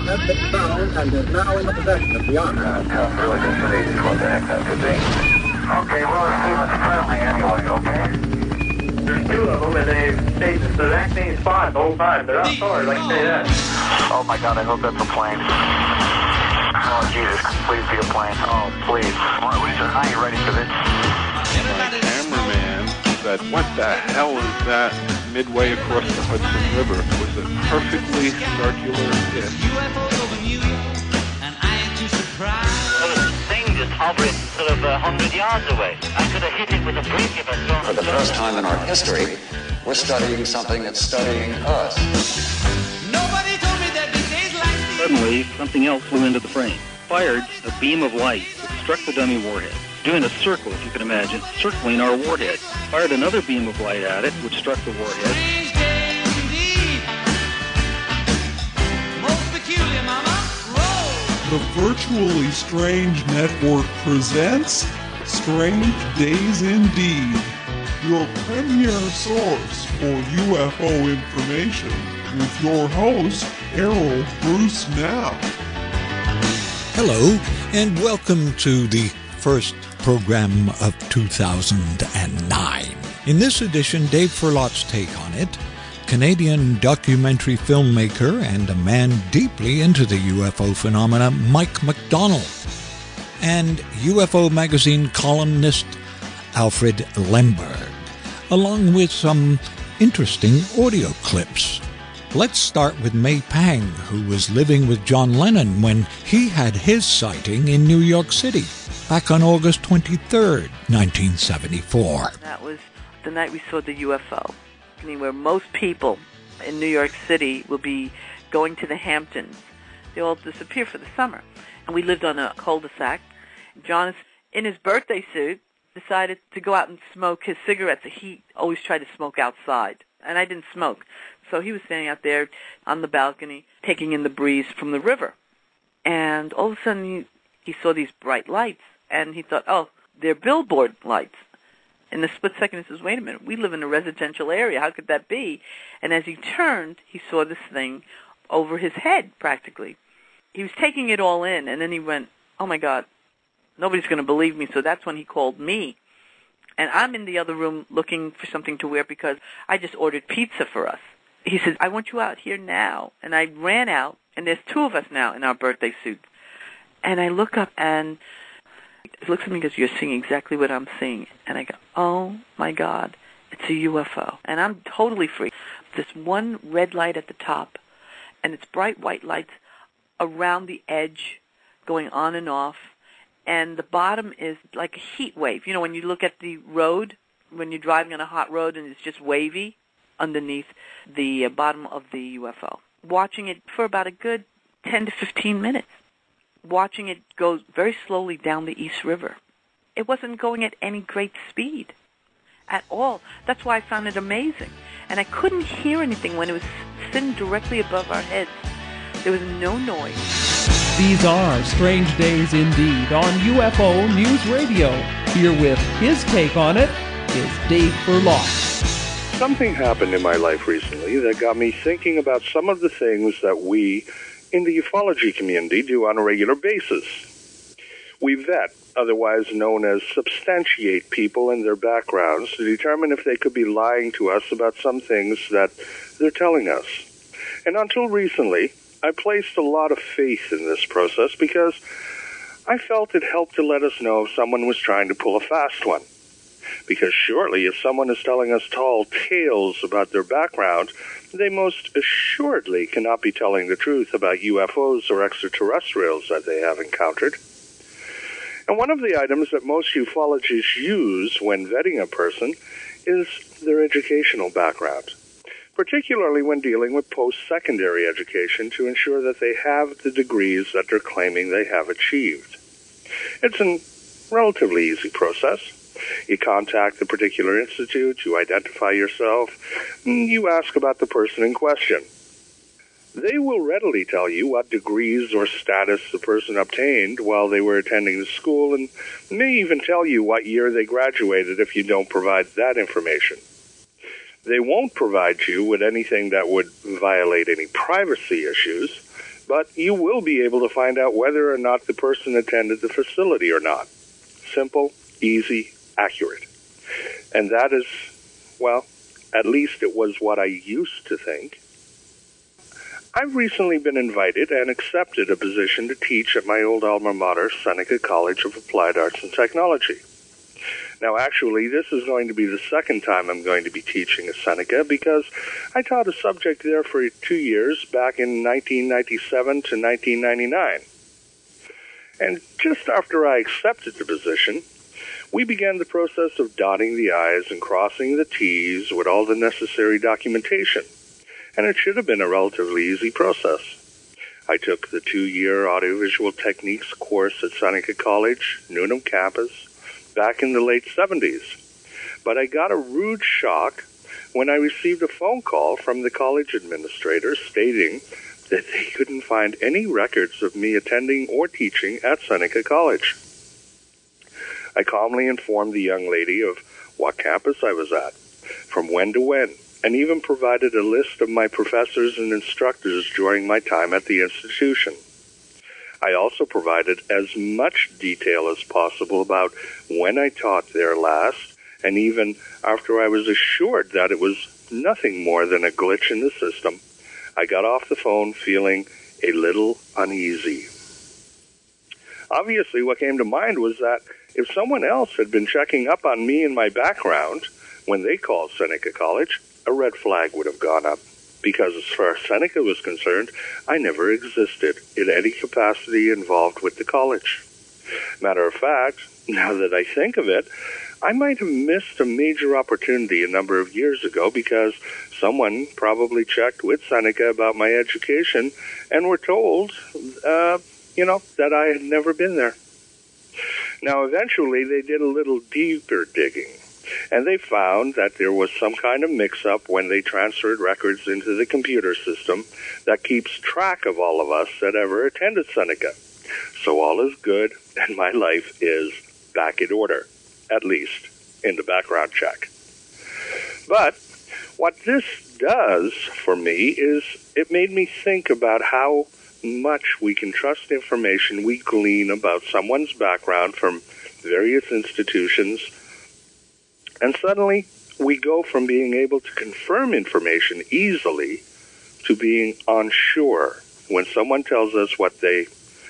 has been found and is now in the possession of the Army. Tough really just amazing what the heck that could be. Okay, well, let's see what's friendly anyway, okay? There's two of them, and they stayed in the exact same spot the whole time. They're outdoors, I can say that. Oh, my God, I hope that's a plane. Oh, Jesus, please be a plane. Oh, please. All right, Lisa, are you ready for this? My cameraman said, what the hell is that midway across the Hudson River? It was a perfectly circular hit. The thing just hovering sort of 100 yards away. I could have hit it with a brick if I'd thrown it. For the first time in our history, we're studying something that's studying us. Nobody told me that these days like these. Suddenly, something else flew into the frame. Fired a beam of light that struck the dummy warhead, doing a circle, if you can imagine, circling our warhead. Fired another beam of light at it, which struck the warhead. Strange days indeed. Most peculiar, mama. The Virtually Strange Network presents Strange Days Indeed, your premier source for UFO information, with your host, Errol Bruce Now. Hello, and welcome to the first program of 2009. In this edition, Dave Furlot's take on it, Canadian documentary filmmaker and a man deeply into the UFO phenomena, Mike McDonald, and UFO magazine columnist Alfred Lemberg, along with some interesting audio clips. Let's start with May Pang, who was living with John Lennon when he had his sighting in New York City back on August 23rd, 1974. That was the night we saw the UFO. Where most people in New York City will be going to the Hamptons. They all disappear for the summer. And we lived on a cul-de-sac. John, in his birthday suit, decided to go out and smoke his cigarettes. He always tried to smoke outside, and I didn't smoke. So he was standing out there on the balcony, taking in the breeze from the river. And all of a sudden, he saw these bright lights, and he thought, oh, they're billboard lights. In a split second, he says, wait a minute, we live in a residential area. How could that be? And as he turned, he saw this thing over his head, practically. He was taking it all in, and then he went, oh, my God, nobody's going to believe me. So that's when he called me. And I'm in the other room looking for something to wear because I just ordered pizza for us. He says, I want you out here now. And I ran out, and there's two of us now in our birthday suits. And I look up, and he looks at me and goes, you're seeing exactly what I'm seeing. And I go, oh, my God, it's a UFO. And I'm totally free. This one red light at the top, and it's bright white lights around the edge going on and off. And the bottom is like a heat wave. You know, when you look at the road, when you're driving on a hot road and it's just wavy underneath the bottom of the UFO. Watching it for about a good 10 to 15 minutes. Watching it go very slowly down the East River. It wasn't going at any great speed at all. That's why I found it amazing. And I couldn't hear anything when it was sitting directly above our heads. There was no noise. These are Strange Days Indeed on UFO News Radio. Here with his take on it is Dave Furlot. Something happened in my life recently that got me thinking about some of the things that we in the ufology community do on a regular basis. We vet, otherwise known as substantiate, people and their backgrounds to determine if they could be lying to us about some things that they're telling us. And until recently, I placed a lot of faith in this process because I felt it helped to let us know if someone was trying to pull a fast one. Because surely if someone is telling us tall tales about their background, they most assuredly cannot be telling the truth about UFOs or extraterrestrials that they have encountered. And one of the items that most ufologists use when vetting a person is their educational background, particularly when dealing with post-secondary education to ensure that they have the degrees that they're claiming they have achieved. It's a relatively easy process. You contact the particular institute, you identify yourself, you ask about the person in question. They will readily tell you what degrees or status the person obtained while they were attending the school and may even tell you what year they graduated if you don't provide that information. They won't provide you with anything that would violate any privacy issues, but you will be able to find out whether or not the person attended the facility or not. Simple, easy, accurate. And that is, well, at least it was what I used to think. I've recently been invited and accepted a position to teach at my old alma mater, Seneca College of Applied Arts and Technology. Now, actually, this is going to be the second time I'm going to be teaching at Seneca because I taught a subject there for 2 years back in 1997 to 1999. And just after I accepted the position, we began the process of dotting the I's and crossing the T's with all the necessary documentation. And it should have been a relatively easy process. I took the 2-year audiovisual techniques course at Seneca College, Newnham campus, back in the late 70s. But I got a rude shock when I received a phone call from the college administrator stating that they couldn't find any records of me attending or teaching at Seneca College. I calmly informed the young lady of what campus I was at, from when to when, and even provided a list of my professors and instructors during my time at the institution. I also provided as much detail as possible about when I taught there last, and even after I was assured that it was nothing more than a glitch in the system, I got off the phone feeling a little uneasy. Obviously, what came to mind was that if someone else had been checking up on me and my background when they called Seneca College, a red flag would have gone up, because as far as Seneca was concerned, I never existed in any capacity involved with the college. Matter of fact, now that I think of it, I might have missed a major opportunity a number of years ago because someone probably checked with Seneca about my education and were told, that I had never been there. Now, eventually, they did a little deeper digging, and they found that there was some kind of mix-up when they transferred records into the computer system that keeps track of all of us that ever attended Seneca. So all is good, and my life is back in order, at least in the background check. But what this does for me is it made me think about how much we can trust information we glean about someone's background from various institutions. And suddenly, we go from being able to confirm information easily to being unsure when someone tells us what they,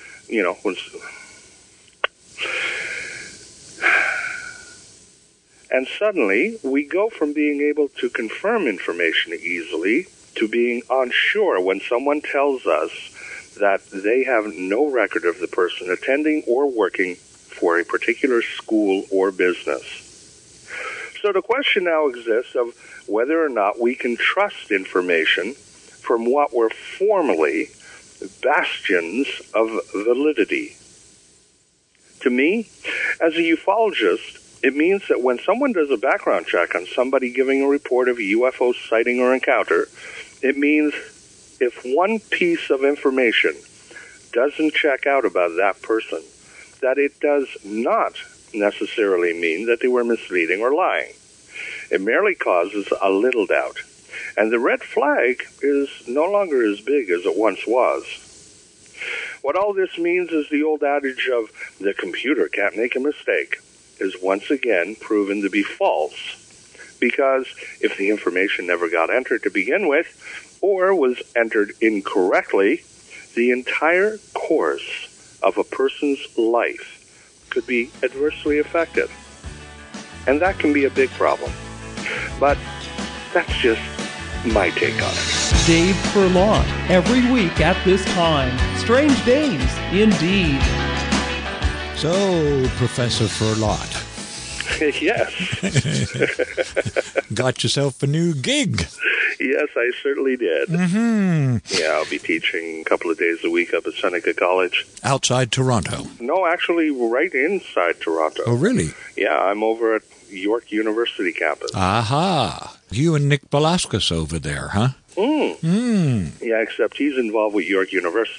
and suddenly, we go from being able to confirm information easily to being unsure when someone tells us that they have no record of the person attending or working for a particular school or business. So the question now exists of whether or not we can trust information from what were formerly bastions of validity. To me, as a ufologist, it means that when someone does a background check on somebody giving a report of a UFO sighting or encounter, it means if one piece of information doesn't check out about that person, that it does not necessarily mean that they were misleading or lying. It merely causes a little doubt. And the red flag is no longer as big as it once was. What all this means is the old adage of the computer can't make a mistake is once again proven to be false. Because if the information never got entered to begin with, or was entered incorrectly, the entire course of a person's life could be adversely affected. And that can be a big problem. But that's just my take on it. Dave Furlot, every week at this time. Strange days, indeed. So, Professor Furlot. Yes. Got yourself a new gig. Yes, I certainly did. Mm-hmm. Yeah, I'll be teaching a couple of days a week up at Seneca College. Outside Toronto? No, actually right inside Toronto. Oh, really? Yeah, I'm over at York University campus. Aha. You and Nick Velasquez over there, huh? Yeah, except he's involved with York University.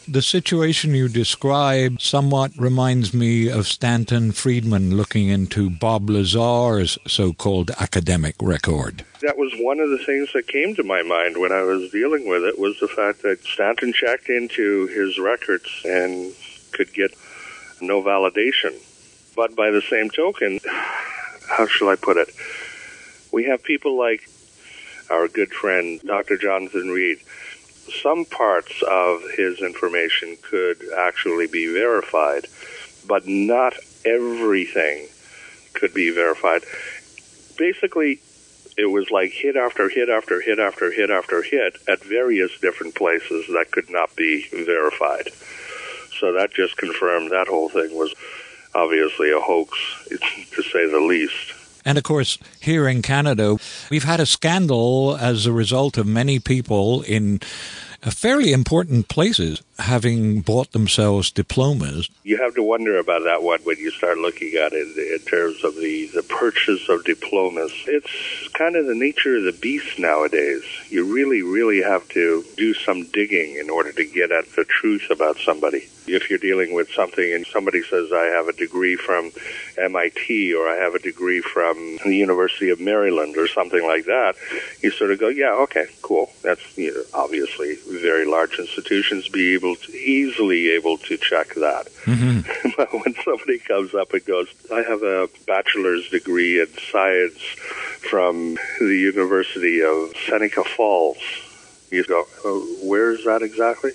The situation you describe somewhat reminds me of Stanton Friedman looking into Bob Lazar's so-called academic record. That was one of the things that came to my mind when I was dealing with it, was the fact that Stanton checked into his records and could get no validation. But by the same token, how shall I put it? We have people like our good friend, Dr. Jonathan Reed. Some parts of his information could actually be verified, but not everything could be verified. Basically, it was like hit after hit after hit after hit after hit at various different places that could not be verified. So that just confirmed that whole thing was obviously a hoax, to say the least. And, of course, here in Canada, we've had a scandal as a result of many people in fairly important places having bought themselves diplomas. You have to wonder about that one when you start looking at it in terms of the purchase of diplomas. It's kind of the nature of the beast nowadays. You really, really have to do some digging in order to get at the truth about somebody. If you're dealing with something and somebody says, I have a degree from MIT or I have a degree from the University of Maryland or something like that, you sort of go, yeah, okay, cool. That's obviously very large institutions easily able to check that. Mm-hmm. But when somebody comes up and goes, I have a bachelor's degree in science from the University of Seneca Falls, you go, where is that exactly?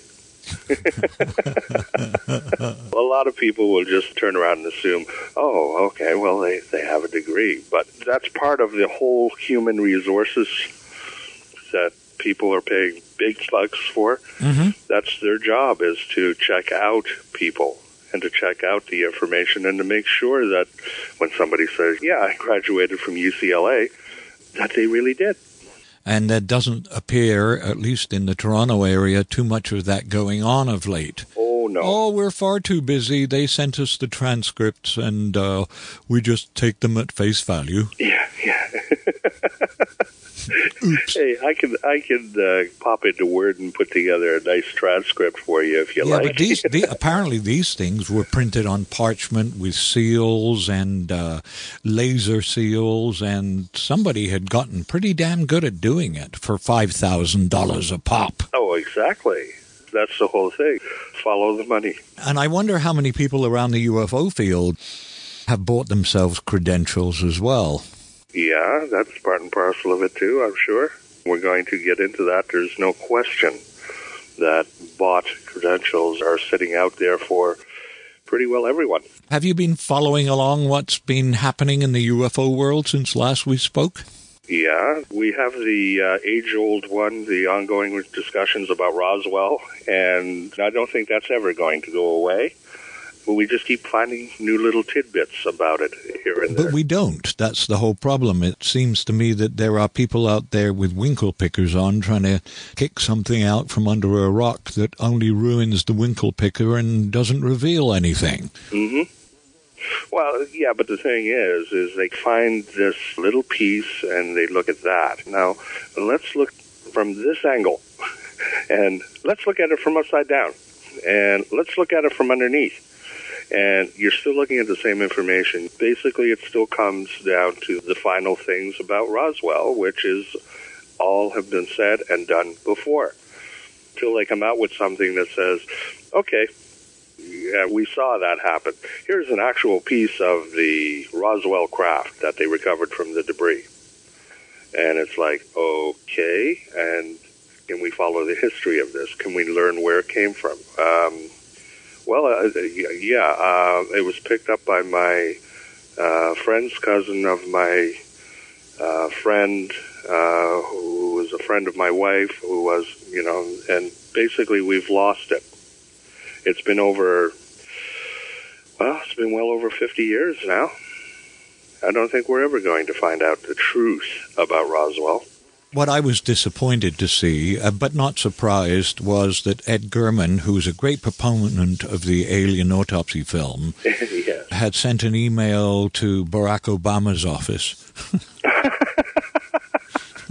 A lot of people will just turn around and assume, oh, okay, well, they have a degree. But that's part of the whole human resources that people are paying big bucks for. Mm-hmm. That's their job, is to check out people and to check out the information and to make sure that when somebody says, yeah, I graduated from UCLA, that they really did. And there doesn't appear, at least in the Toronto area, too much of that going on of late. Oh, no. Oh, we're far too busy. They sent us the transcripts, and we just take them at face value. Yeah. Oops. Hey, I can pop into Word and put together a nice transcript for you if you like. Yeah, but apparently these things were printed on parchment with seals and laser seals, and somebody had gotten pretty damn good at doing it for $5,000 a pop. Oh, exactly. That's the whole thing. Follow the money. And I wonder how many people around the UFO field have bought themselves credentials as well. Yeah, that's part and parcel of it, too, I'm sure. We're going to get into that. There's no question that bought credentials are sitting out there for pretty well everyone. Have you been following along what's been happening in the UFO world since last we spoke? Yeah, we have the age-old one, the ongoing discussions about Roswell, and I don't think that's ever going to go away. But we just keep finding new little tidbits about it here and there. But we don't. That's the whole problem. It seems to me that there are people out there with winkle pickers on trying to kick something out from under a rock that only ruins the winkle picker and doesn't reveal anything. Mm-hmm. Well, yeah, but the thing is they find this little piece and they look at that. Now, let's look from this angle, and let's look at it from upside down, and let's look at it from underneath. And you're still looking at the same information. Basically, it still comes down to the final things about Roswell, which is all have been said and done before. Till they come out with something that says, okay, yeah, we saw that happen. Here's an actual piece of the Roswell craft that they recovered from the debris. And it's like, okay, and can we follow the history of this? Can we learn where it came from? It was picked up by my friend's cousin of my friend, who was a friend of my wife, who was, and basically we've lost it. It's been well over 50 years now. I don't think we're ever going to find out the truth about Roswell. What I was disappointed to see, but not surprised, was that Ed Gurman, who's a great proponent of the alien autopsy film, yes, had sent an email to Barack Obama's office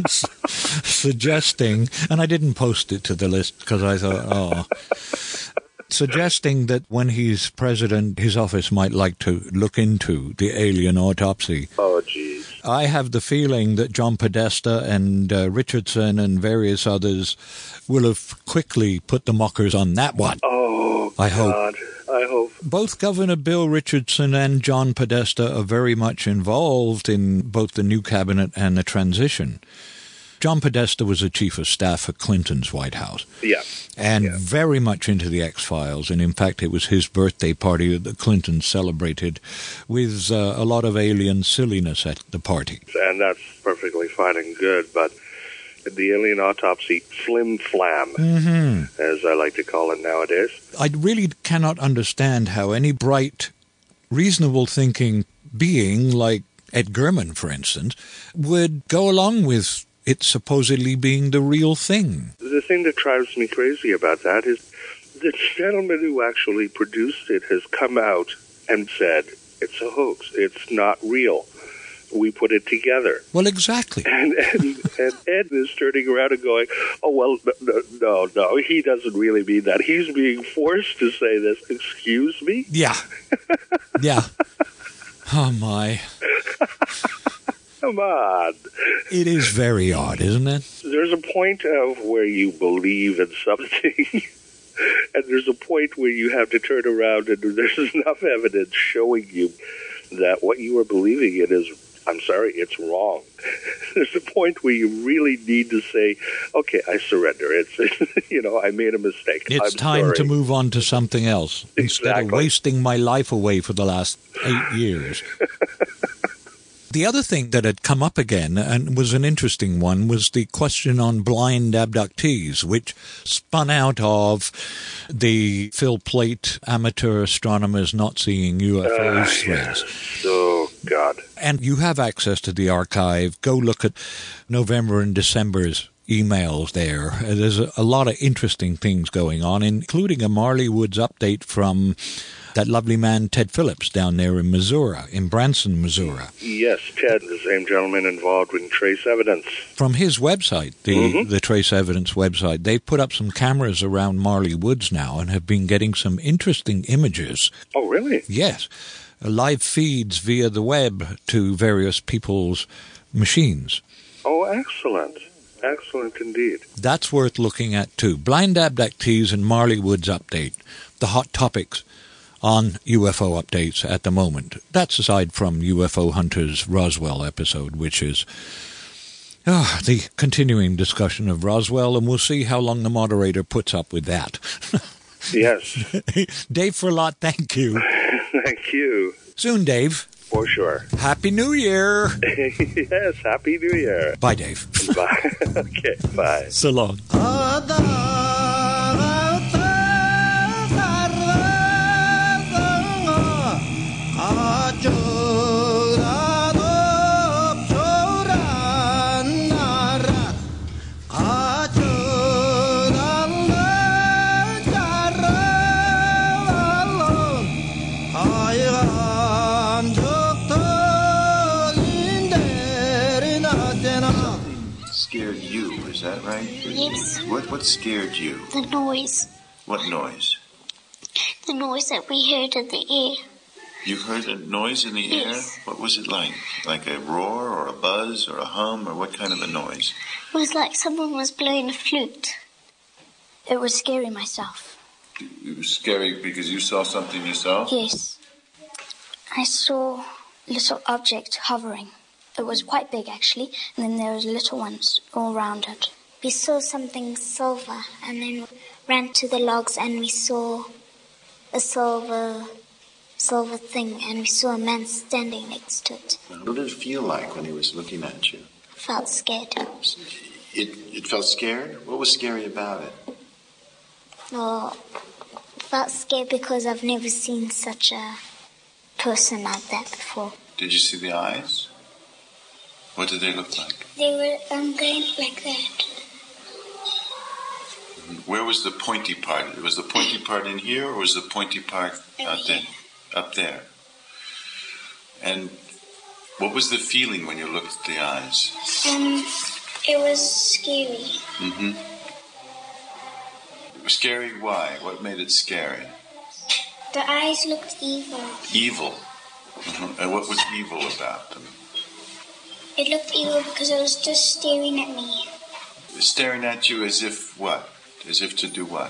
suggesting, and I didn't post it to the list because I thought, suggesting that when he's president, his office might like to look into the alien autopsy. Oh, geez. I have the feeling that John Podesta and Richardson and various others will have quickly put the mockers on that one. Oh, I hope. God. I hope. Both Governor Bill Richardson and John Podesta are very much involved in both the new cabinet and the transition. John Podesta was the chief of staff for Clinton's White House. Yeah. And very much into the X-Files. And in fact, it was his birthday party that the Clintons celebrated with a lot of alien silliness at the party. And that's perfectly fine and good, but the alien autopsy flim-flam, as I like to call it nowadays. I really cannot understand how any bright, reasonable-thinking being like Ed Gurman, for instance, would go along with it supposedly being the real thing. The thing that drives me crazy about that is the gentleman who actually produced it has come out and said, it's a hoax, it's not real. We put it together. Well, exactly. And Ed is turning around and going, oh, well, no, he doesn't really mean that. He's being forced to say this. Excuse me? Yeah. Yeah. Oh, my. Come on. It is very odd, isn't it? There's a point of where you believe in something, and there's a point where you have to turn around and there's enough evidence showing you that what you are believing in is, I'm sorry, it's wrong. There's a point where you really need to say, okay, I surrender. It's, I made a mistake. It's time to move on to something else instead of wasting my life away for the last 8 years. The other thing that had come up again, and was an interesting one, was the question on blind abductees, which spun out of the Phil Plait amateur astronomers not seeing UFOs threads. Oh, God. And you have access to the archive. Go look at November and December's emails there. There's a lot of interesting things going on, including a Marley Woods update from that lovely man Ted Phillips down there in Missouri, in Branson, Missouri. Yes, Ted, the same gentleman involved in Trace Evidence. From his website, the Trace Evidence website, they've put up some cameras around Marley Woods now and have been getting some interesting images. Oh, really? Yes. Live feeds via the web to various people's machines. Oh, excellent. Excellent indeed. That's worth looking at, too. Blind abductees and Marley Woods update, the hot topics on UFO updates at the moment. That's aside from UFO Hunters Roswell episode, which is the continuing discussion of Roswell, and we'll see how long the moderator puts up with that. Yes. Dave Furlot, thank you. Thank you. Soon, Dave. For sure. Happy New Year. Yes, Happy New Year. Bye, Dave. Bye. Okay, bye. So long. Scared you, is that right? Yes. What scared you? The noise. What noise? The noise that we heard in the air. You heard a noise in the Yes. air? What was it like? Like a roar or a buzz or a hum or what kind of a noise? It was like someone was blowing a flute. It was scary myself. It was scary because you saw something yourself? Yes. I saw a little object hovering. It was quite big, actually, and then there was little ones all around it. We saw something silver, and then ran to the logs, and we saw a silver thing, and we saw a man standing next to it. What did it feel like when he was looking at you? Felt scared. It felt scared? What was scary about it? Well, felt scared because I've never seen such a person like that before. Did you see the eyes? What did they look like? They were going like that. Where was the pointy part? Was the pointy part in here, or was the pointy part out there? Up there. And what was the feeling when you looked at the eyes? It was scary. Mm-hmm. Scary, why? What made it scary? The eyes looked evil. Evil? And what was evil about them? It looked evil because it was just staring at me. Staring at you as if what? As if to do what?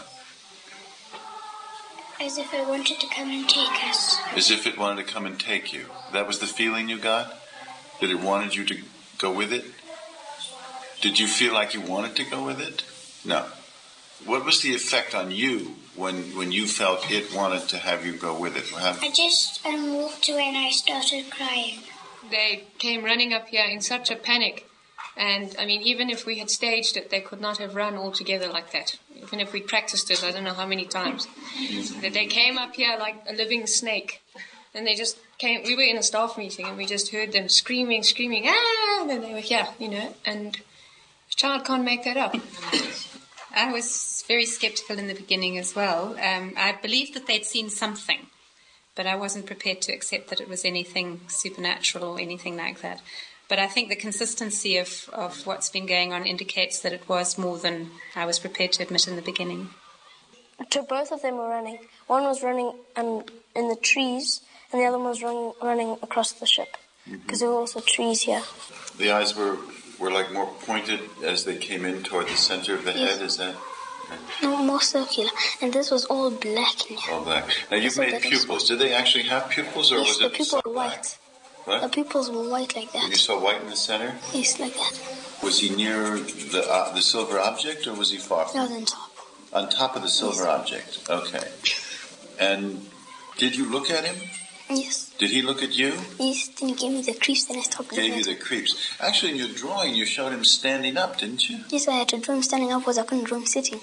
As if it wanted to come and take us. As if it wanted to come and take you. That was the feeling you got? That it wanted you to go with it? Did you feel like you wanted to go with it? No. What was the effect on you when you felt it wanted to have you go with it? I just walked away and I started crying. They came running up here in such a panic. And, I mean, even if we had staged it, they could not have run all together like that. Even if we practiced it, I don't know how many times. They came up here like a living snake. And they just came. We were in a staff meeting and we just heard them screaming, ah! And then they were here, and a child can't make that up. I was very skeptical in the beginning as well. I believed that they'd seen something, but I wasn't prepared to accept that it was anything supernatural or anything like that. But I think the consistency of what's been going on indicates that it was more than I was prepared to admit in the beginning. So both of them were running. One was running in the trees, and the other one was running across the ship, because there were also trees here. The eyes were like more pointed as they came in toward the center of the head, is that? No, more circular. And this was all black in here. All black. Now, you've made pupils. Did they actually have pupils, or was it? The pupils were white. What? The pupils were white like that. You saw white in the center? Yes, like that. Was he near the silver object, or was he far from it? No, on top. On top of the silver object. Okay. And did you look at him? Yes. Did he look at you? Yes, then he gave me the creeps, then I stopped looking. Gave you the creeps. Actually, in your drawing, you showed him standing up, didn't you? Yes, I had to draw him standing up because I couldn't draw him sitting.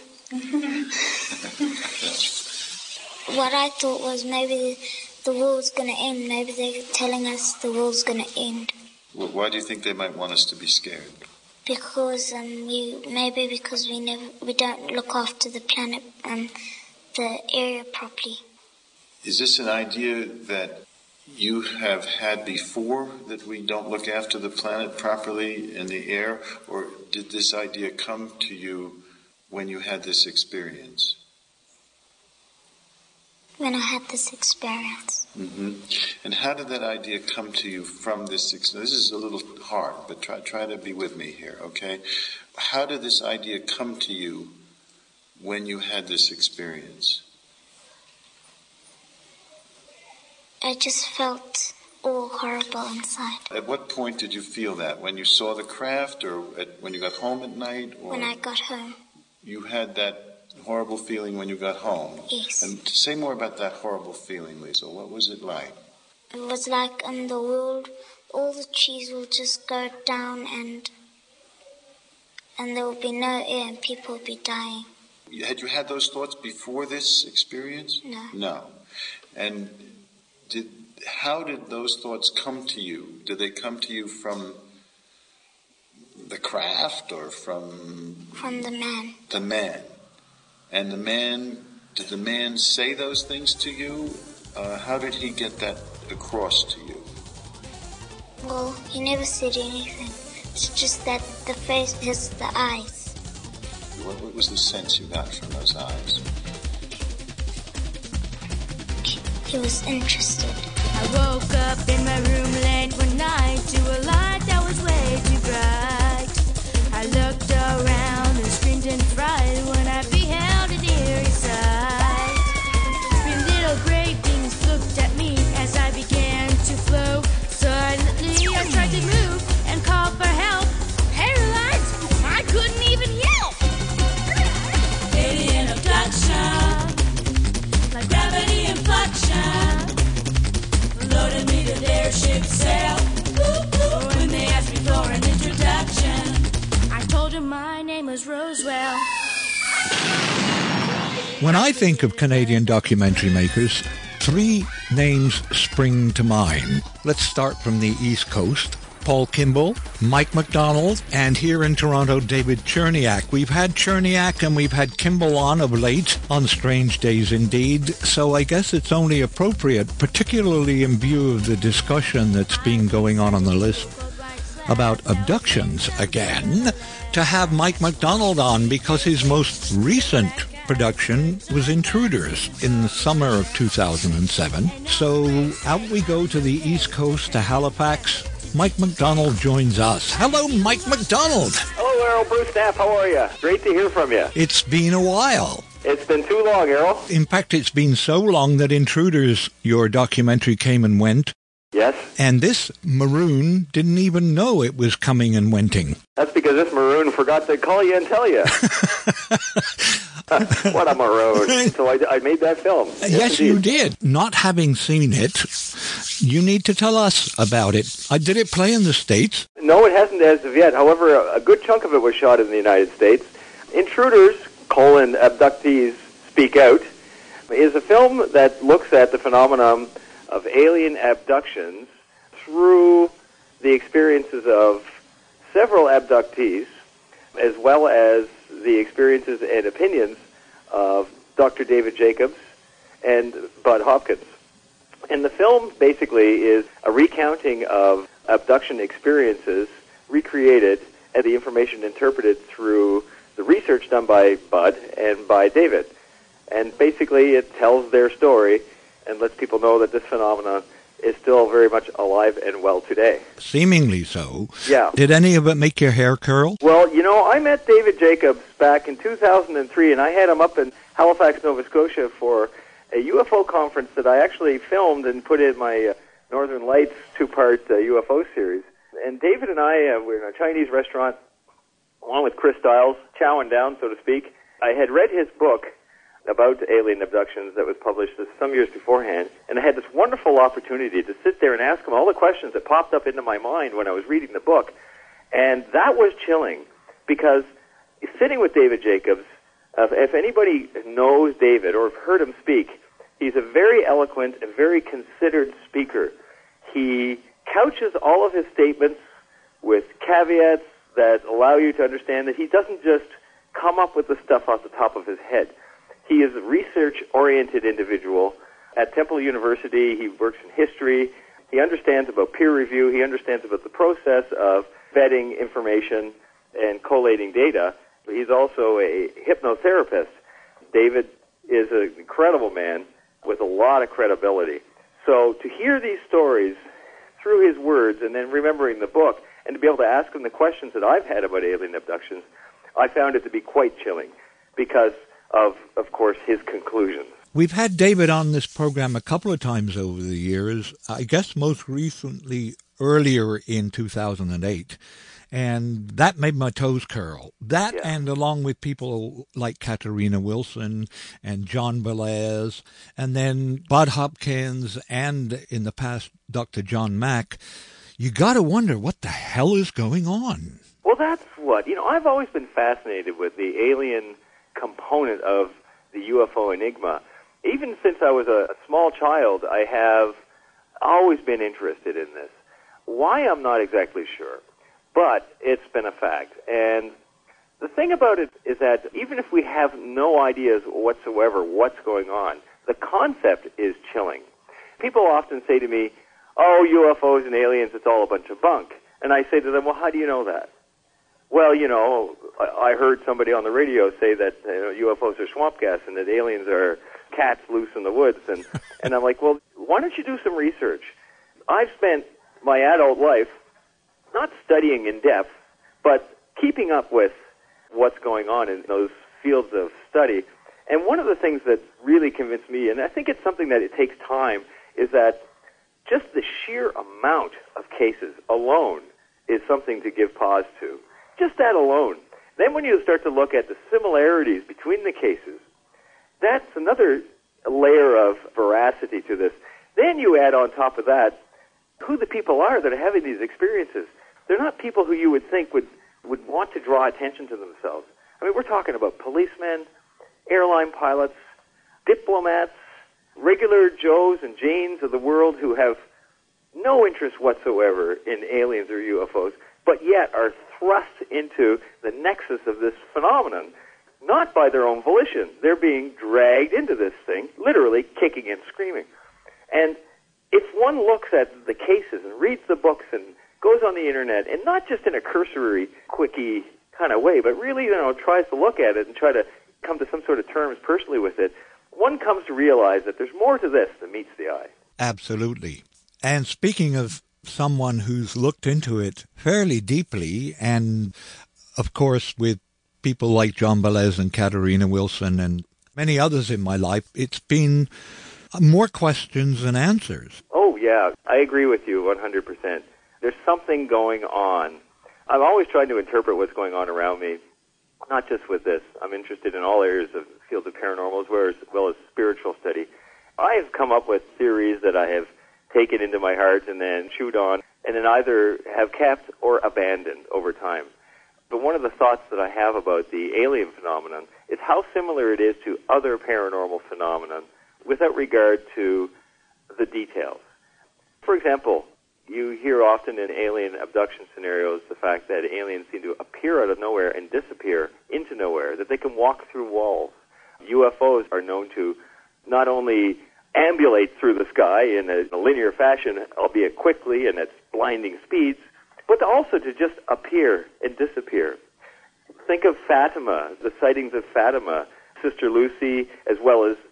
What I thought was maybe the world's going to end. Maybe they're telling us the world's going to end. Well, why do you think they might want us to be scared? Because because we don't look after the planet the area properly. Is this an idea that you have had before, that we don't look after the planet properly in the air, or did this idea come to you when you had this experience? When I had this experience. Mm-hmm. And how did that idea come to you from this experience? This is a little hard, but try to be with me here, okay? How did this idea come to you when you had this experience? I just felt all horrible inside. At what point did you feel that? When you saw the craft, or when you got home at night? Or when I got home. You had that horrible feeling when you got home? Yes. And say more about that horrible feeling, Liesl. What was it like? It was like in the world, all the trees will just go down and there will be no air and people will be dying. Had you had those thoughts before this experience? No. No. And how did those thoughts come to you? Did they come to you from the craft or from... From the man. The man. And did the man say those things to you? How did he get that across to you? Well, he never said anything. It's just that the face is the eyes. What was the sense you got from those eyes? He was interested. I woke up in my room late one night to a light that was way too bright. I looked around and screamed in fright when I beheld an eerie sight. Three little gray things looked at me as I began to flow. Silently I tried to move and call for help. Paralyzed, I couldn't even yelp. Alien abduction, like gravity inflection, loaded me to their ship sail. When they asked me for an introduction, I told them my name was Roswell. When I think of Canadian documentary makers, 3 names spring to mind. Let's start from the East Coast. Paul Kimball, Mike McDonald, and here in Toronto, David Cherniak. We've had Cherniak and we've had Kimball on of late on Strange Days Indeed, so I guess it's only appropriate, particularly in view of the discussion that's been going on the list about abductions again, to have Mike McDonald on, because his most recent production was Intruders in the summer of 2007. So out we go to the East Coast, to Halifax. Mike McDonald joins us. Hello, Mike McDonald. Hello, Errol Bruce Knapp. How are you? Great to hear from you. It's been a while. It's been too long, Errol. In fact, it's been so long that Intruders, your documentary, came and went. Yes. And this maroon didn't even know it was coming and wenting. That's because this maroon forgot to call you and tell you. What a maroon. So I made that film. Yes, you did. Not having seen it, you need to tell us about it. Did it play in the States? No, it hasn't as of yet. However, a good chunk of it was shot in the United States. Intruders, abductees speak out, is a film that looks at the phenomenon of alien abductions through the experiences of several abductees, as well as the experiences and opinions of Dr. David Jacobs and Bud Hopkins. And the film basically is a recounting of abduction experiences recreated and the information interpreted through the research done by Bud and by David. And basically it tells their story and lets people know that this phenomenon is still very much alive and well today. Seemingly so. Yeah. Did any of it make your hair curl? Well, I met David Jacobs back in 2003, and I had him up in Halifax, Nova Scotia for a UFO conference that I actually filmed and put in my Northern Lights two-part UFO series. And David and I were in a Chinese restaurant, along with Chris Stiles, chowing down, so to speak. I had read his book about alien abductions that was published some years beforehand, and I had this wonderful opportunity to sit there and ask him all the questions that popped up into my mind when I was reading the book. And that was chilling, because sitting with David Jacobs, if anybody knows David or have heard him speak, he's a very eloquent and very considered speaker. He couches all of his statements with caveats that allow you to understand that he doesn't just come up with the stuff off the top of his head. He is a research-oriented individual. At Temple University, he works in history. He understands about peer review. He understands about the process of vetting information and collating data. He's also a hypnotherapist. David is an incredible man with a lot of credibility. So to hear these stories through his words and then remembering the book and to be able to ask him the questions that I've had about alien abductions, I found it to be quite chilling because of course, his conclusions. We've had David on this program a couple of times over the years, I guess most recently earlier in 2008, and that made my toes curl. That, and along with people like Katarina Wilson and John Velez, and then Bud Hopkins, and in the past, Dr. John Mack, you got to wonder what the hell is going on. Well, that's what, I've always been fascinated with the alien component of the UFO enigma. Even since I was a small child, I have always been interested in this. Why, I'm not exactly sure, but it's been a fact. And the thing about it is that even if we have no ideas whatsoever what's going on, the concept is chilling. People often say to me, oh, UFOs and aliens, it's all a bunch of bunk. And I say to them, well, how do you know that? Well, I heard somebody on the radio say that UFOs are swamp gas and that aliens are cats loose in the woods. And I'm like, well, why don't you do some research? I've spent my adult life not studying in depth, but keeping up with what's going on in those fields of study. And one of the things that really convinced me, and I think it's something that it takes time, is that just the sheer amount of cases alone is something to give pause to. Just that alone. Then when you start to look at the similarities between the cases, that's another layer of veracity to this. Then you add on top of that who the people are that are having these experiences. They're not people who you would think would want to draw attention to themselves. I mean, we're talking about policemen, airline pilots, diplomats, regular Joes and Janes of the world who have no interest whatsoever in aliens or UFOs, but yet are thrust into the nexus of this phenomenon, not by their own volition. They're being dragged into this thing, literally kicking and screaming. And if one looks at the cases and reads the books and goes on the internet, and not just in a cursory, quickie kind of way, but really, tries to look at it and try to come to some sort of terms personally with it, one comes to realize that there's more to this than meets the eye. Absolutely. And speaking of someone who's looked into it fairly deeply, and of course with people like John Velez and Katarina Wilson and many others in my life, it's been more questions than answers. Oh, yeah. I agree with you 100%. There's something going on. I'm always trying to interpret what's going on around me, not just with this. I'm interested in all areas of fields of paranormal as well as spiritual study. I have come up with theories that I have taken into my heart and then chewed on, and then either have kept or abandoned over time. But one of the thoughts that I have about the alien phenomenon is how similar it is to other paranormal phenomena without regard to the details. For example, you hear often in alien abduction scenarios the fact that aliens seem to appear out of nowhere and disappear into nowhere, that they can walk through walls. UFOs are known to not only ambulate through the sky in a linear fashion, albeit quickly and at blinding speeds, but also to just appear and disappear. Think of Fatima, the sightings of Fatima, Sister Lucy, as well as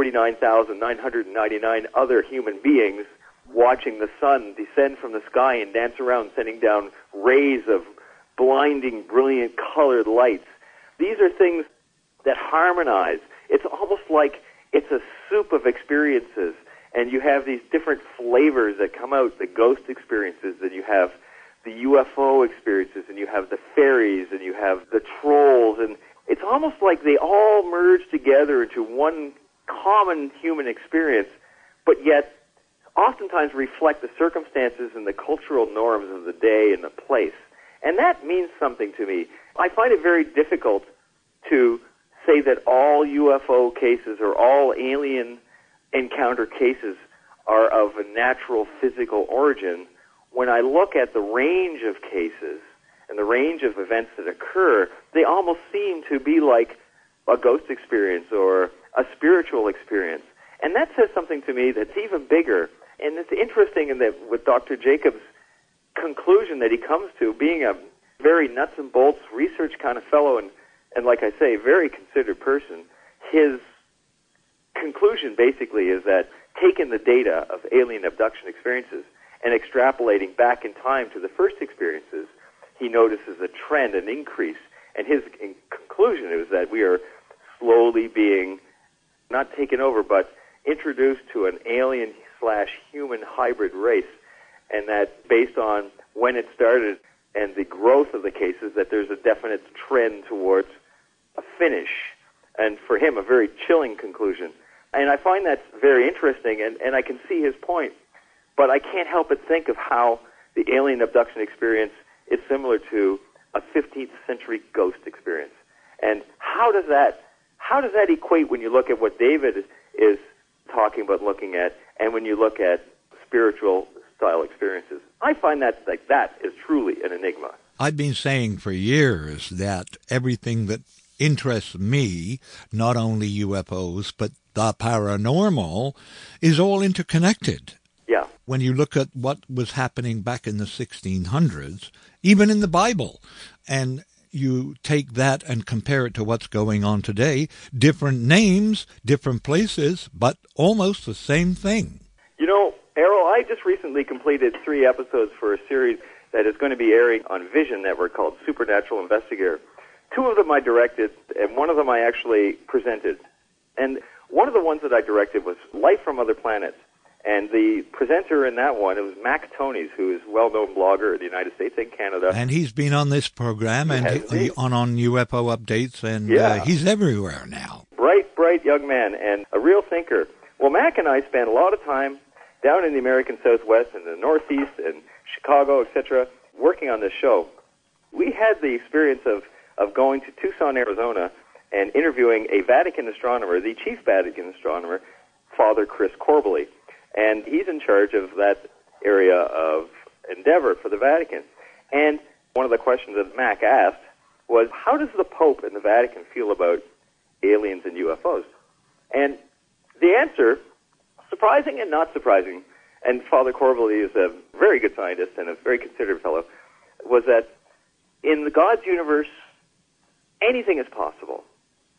49,999 other human beings watching the sun descend from the sky and dance around, sending down rays of blinding, brilliant colored lights. These are things that harmonize. It's almost like it's a soup of experiences, and you have these different flavors that come out, the ghost experiences, and you have the UFO experiences, and you have the fairies, and you have the trolls, and it's almost like they all merge together into one common human experience, but yet oftentimes reflect the circumstances and the cultural norms of the day and the place. And that means something to me. I find it very difficult to say that all UFO cases or all alien encounter cases are of a natural physical origin. When I look at the range of cases and the range of events that occur, they almost seem to be like a ghost experience or a spiritual experience. And that says something to me that's even bigger. And it's interesting in that with Dr. Jacobs' conclusion that he comes to, being a very nuts and bolts research kind of fellow and like I say, very considered person, his conclusion basically is that taking the data of alien abduction experiences and extrapolating back in time to the first experiences, he notices a trend, an increase. And his conclusion is that we are slowly being not taken over, but introduced to an alien/human hybrid race, and that based on when it started and the growth of the cases, that there's a definite trend towards a finish, and for him, a very chilling conclusion. And I find that very interesting, and I can see his point, but I can't help but think of how the alien abduction experience is similar to a 15th century ghost experience. And how does that equate when you look at what David is talking about looking at, and when you look at spiritual style experiences? I find that is truly an enigma. I've been saying for years that everything that interests me, not only UFOs, but the paranormal, is all interconnected. Yeah. When you look at what was happening back in the 1600s, even in the Bible, and you take that and compare it to what's going on today, different names, different places, but almost the same thing. You know, Errol, I just recently completed 3 episodes for a series that is going to be airing on Vision Network called Supernatural Investigator. 2 of them I directed, and 1 of them I actually presented. And one of the ones that I directed was Life from Other Planets. And the presenter in that one, it was Mac Tonys, who is a well-known blogger in the United States and Canada. And he's been on this program and on UFO updates, and he's everywhere now. Bright young man and a real thinker. Well, Mac and I spent a lot of time down in the American Southwest and the Northeast and Chicago, etc., working on this show. We had the experience of going to Tucson, Arizona, and interviewing a Vatican astronomer, the chief Vatican astronomer, Father Chris Corbally. And he's in charge of that area of endeavor for the Vatican. And one of the questions that Mac asked was, how does the Pope and the Vatican feel about aliens and UFOs? And the answer, surprising and not surprising, and Father Corbally is a very good scientist and a very considerate fellow, was that in the God's universe, anything is possible.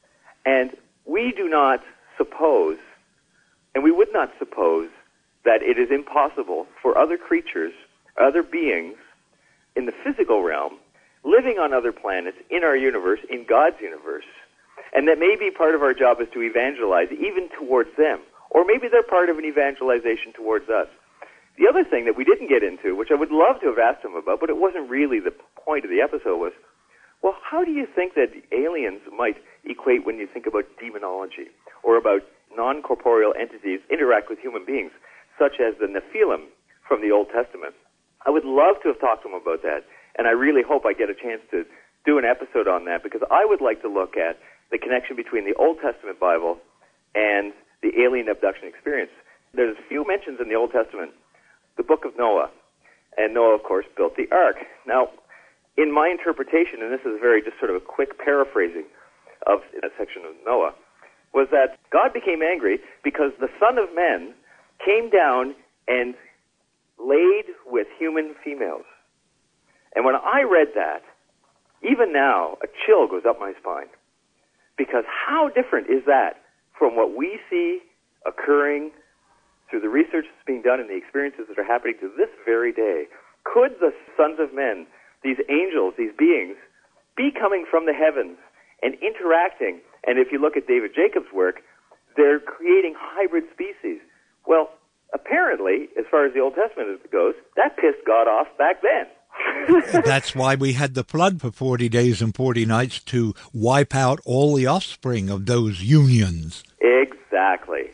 And we do not suppose, and we would not suppose, that it is impossible for other creatures, other beings in the physical realm, living on other planets, in our universe, in God's universe, and that maybe part of our job is to evangelize even towards them, or maybe they're part of an evangelization towards us. The other thing that we didn't get into, which I would love to have asked him about, but it wasn't really the point of the episode, was, well, how do you think that aliens might equate when you think about demonology, or about non-corporeal entities interact with human beings, such as the Nephilim from the Old Testament? I would love to have talked to him about that, and I really hope I get a chance to do an episode on that, because I would like to look at the connection between the Old Testament Bible and the alien abduction experience. There's a few mentions in the Old Testament, the book of Noah, and Noah, of course, built the ark. Now, in my interpretation, and this is very just sort of a quick paraphrasing of a section of Noah, was that God became angry because the Son of Man came down and laid with human females. And when I read that, even now, a chill goes up my spine. Because how different is that from what we see occurring through the research that's being done and the experiences that are happening to this very day? Could the sons of men, these angels, these beings, be coming from the heavens and interacting? And if you look at David Jacobs' work, they're creating hybrid species. Well, apparently, as far as the Old Testament goes, that pissed God off back then. That's why we had the flood for 40 days and 40 nights, to wipe out all the offspring of those unions. Exactly.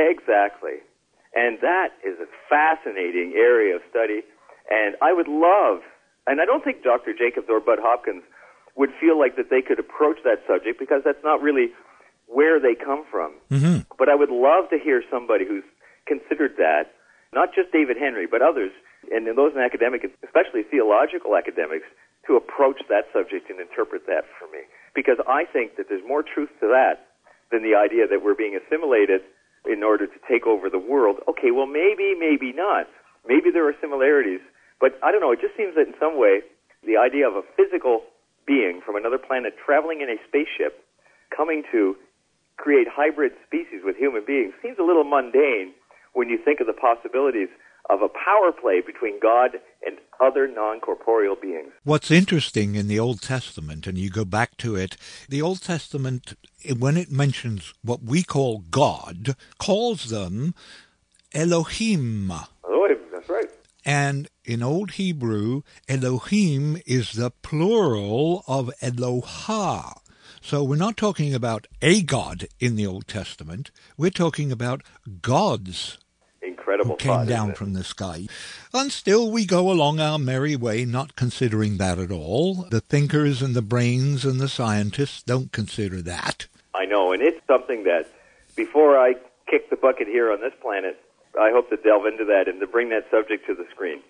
And that is a fascinating area of study. And I would love, and I don't think Dr. Jacobs or Bud Hopkins would feel like that they could approach that subject, because that's not really where they come from. Mm-hmm. But I would love to hear somebody who's considered that, not just David Henry, but others, and in those in academic, especially theological academics, to approach that subject and interpret that for me. Because I think that there's more truth to that than the idea that we're being assimilated in order to take over the world. Okay, well, maybe not. Maybe there are similarities, but I don't know. It just seems that in some way, the idea of a physical being from another planet traveling in a spaceship, coming to create hybrid species with human beings, seems a little mundane when you think of the possibilities of a power play between God and other non-corporeal beings. What's interesting in the Old Testament, and you go back to it, the Old Testament, when it mentions what we call God, calls them Elohim. Elohim, that's right. And in Old Hebrew, Elohim is the plural of Elohah. So we're not talking about a God in the Old Testament. We're talking about gods. Incredible who came down from the sky. And still we go along our merry way, not considering that at all. The thinkers and the brains and the scientists don't consider that. I know, and it's something that before I kick the bucket here on this planet, I hope to delve into that and to bring that subject to the screen.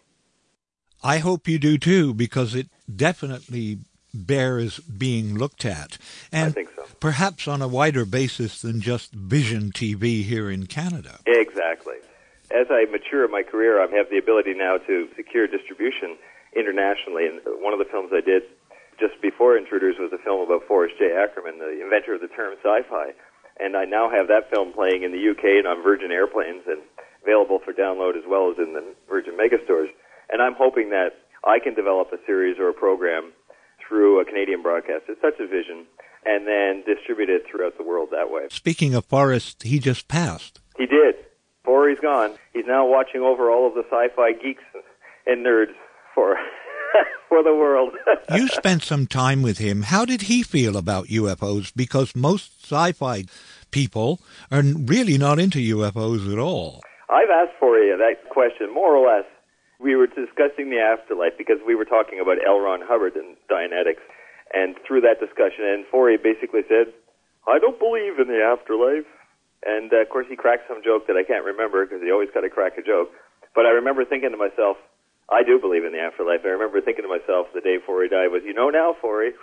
I hope you do too, because it definitely bears being looked at. And I think so. Perhaps on a wider basis than just Vision TV here in Canada. Exactly. As I mature in my career, I have the ability now to secure distribution internationally. And one of the films I did just before Intruders was a film about Forrest J. Ackerman, the inventor of the term sci-fi. And I now have that film playing in the UK and on Virgin airplanes and available for download as well as in the Virgin megastores. And I'm hoping that I can develop a series or a program through a Canadian broadcaster, such a Vision, and then distribute it throughout the world that way. Speaking of Forrest, he just passed. He did. Before he's gone, he's now watching over all of the sci-fi geeks and nerds for for the world. You spent some time with him. How did he feel about UFOs? Because most sci-fi people are really not into UFOs at all. I've asked for you that question, more or less. We were discussing the afterlife because we were talking about L. Ron Hubbard and Dianetics. And through that discussion, and Forey basically said, I don't believe in the afterlife. And, of course, he cracked some joke that I can't remember because he always got to crack a joke. But I remember thinking to myself, I do believe in the afterlife. I remember thinking to myself the day Forey died was, you know now, Forey.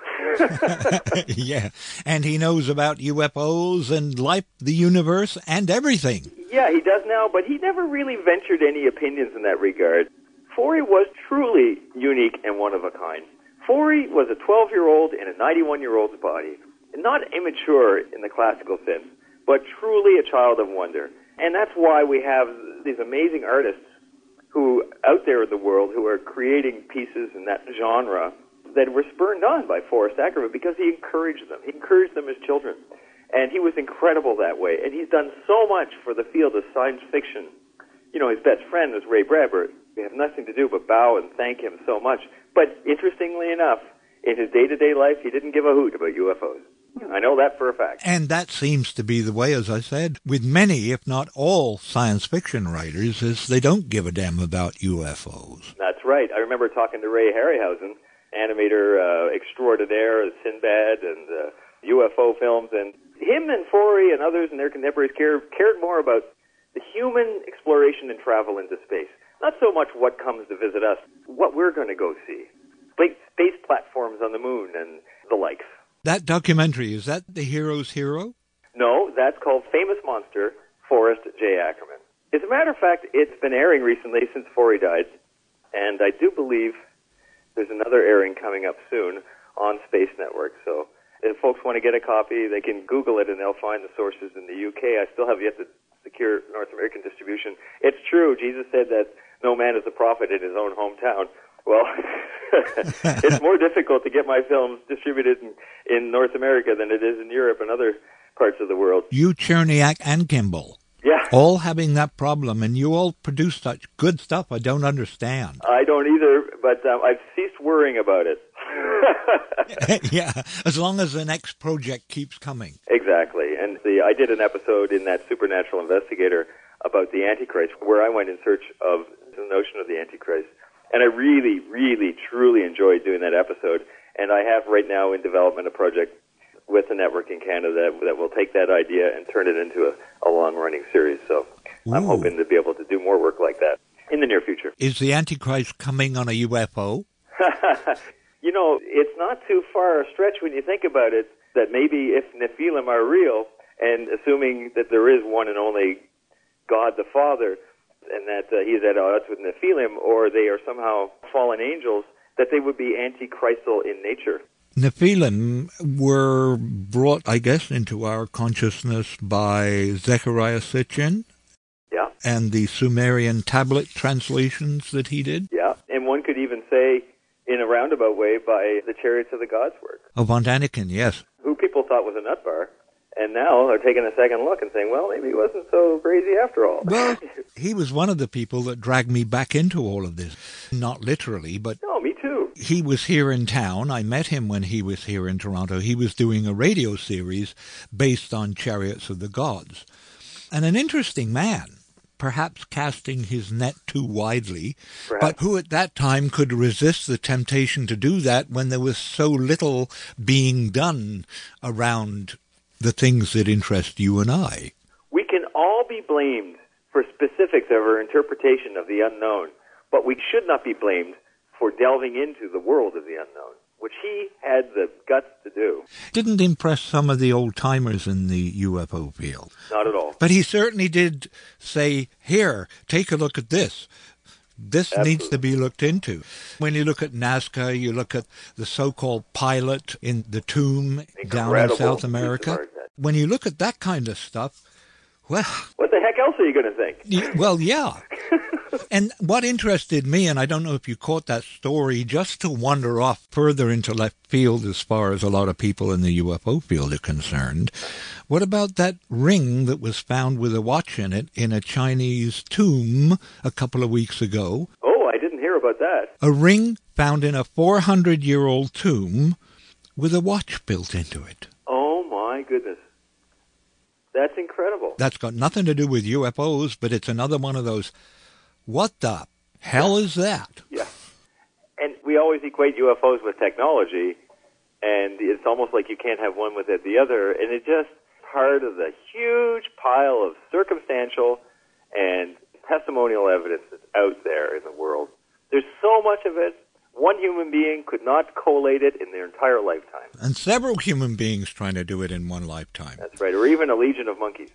Yeah, and he knows about UFOs and life, the universe, and everything. Yeah, he does now, but he never really ventured any opinions in that regard. Forey was truly unique and one of a kind. Forey was a 12-year-old in a 91-year-old's body. not immature in the classical sense, but truly a child of wonder. And that's why we have these amazing artists who, out there in the world, who are creating pieces in that genre that were spurned on by Forrest Ackerman because he encouraged them. He encouraged them as children. And he was incredible that way. And he's done so much for the field of science fiction. You know, his best friend was Ray Bradbury. We have nothing to do but bow and thank him so much. But interestingly enough, in his day-to-day life, he didn't give a hoot about UFOs. I know that for a fact. And that seems to be the way, as I said, with many, if not all, science fiction writers, is they don't give a damn about UFOs. That's right. I remember talking to Ray Harryhausen, animator extraordinaire, Sinbad, and UFO films, and him and Forey and others and their contemporaries cared more about the human exploration and travel into space. Not so much what comes to visit us, what we're going to go see. Space platforms on the moon and the likes. That documentary, is that The Hero's Hero? No, that's called Famous Monster, Forrest J. Ackerman. As a matter of fact, it's been airing recently since Forey died, and I do believe there's another airing coming up soon on Space Network. So if folks want to get a copy, they can Google it and they'll find the sources in the UK. I still have yet to secure North American distribution. It's true, Jesus said that no man is a prophet in his own hometown. Well, it's more difficult to get my films distributed in North America than it is in Europe and other parts of the world. You, Cherniak, and Kimball. Yeah. All having that problem, and you all produce such good stuff I don't understand. I don't either, but I've ceased worrying about it. Yeah, as long as the next project keeps coming. Exactly. And I did an episode in that Supernatural Investigator about the Antichrist, where I went in search of the notion of the Antichrist. And I really, really, truly enjoyed doing that episode. And I have right now in development a project with the network in Canada that will take that idea and turn it into a long-running series. So I'm hoping to be able to do more work like that in the near future. Is the Antichrist coming on a UFO? You know, it's not too far a stretch when you think about it that maybe if Nephilim are real, and assuming that there is one and only God the Father, and that he is at odds with Nephilim, or they are somehow fallen angels, that they would be antichristal in nature. Nephilim were brought, I guess, into our consciousness by Zecharia Sitchin. Yeah. And the Sumerian tablet translations that he did. Yeah, and one could even say, in a roundabout way, by the Chariots of the Gods work. Oh, von Daniken, yes. Who people thought was a nut bar. And now they're taking a second look and saying, well, maybe he wasn't so crazy after all. Well, he was one of the people that dragged me back into all of this. Not literally, but... No, me too. He was here in town. I met him when he was here in Toronto. He was doing a radio series based on Chariots of the Gods. And an interesting man, perhaps casting his net too widely, but who at that time could resist the temptation to do that when there was so little being done around the things that interest you and I. We can all be blamed for specifics of our interpretation of the unknown, but we should not be blamed for delving into the world of the unknown, which he had the guts to do. Didn't impress some of the old-timers in the UFO field. Not at all. But he certainly did say, here, take a look at this. This needs to be looked into. When you look at Nazca, you look at the so-called pilot in the tomb down in South America. When you look at that kind of stuff, well... What the heck else are you going to think? Well, yeah. And what interested me, and I don't know if you caught that story, just to wander off further into left field as far as a lot of people in the UFO field are concerned, what about that ring that was found with a watch in it in a Chinese tomb a couple of weeks ago? Oh, I didn't hear about that. A ring found in a 400-year-old tomb with a watch built into it. Oh, my goodness. That's incredible. That's got nothing to do with UFOs, but it's another one of those, what the hell is that? Yeah. And we always equate UFOs with technology, and it's almost like you can't have one without the other, and it's just part of the huge pile of circumstantial and testimonial evidence that's out there in the world. There's so much of it. One human being could not collate it in their entire lifetime. And several human beings trying to do it in one lifetime. That's right, or even a legion of monkeys.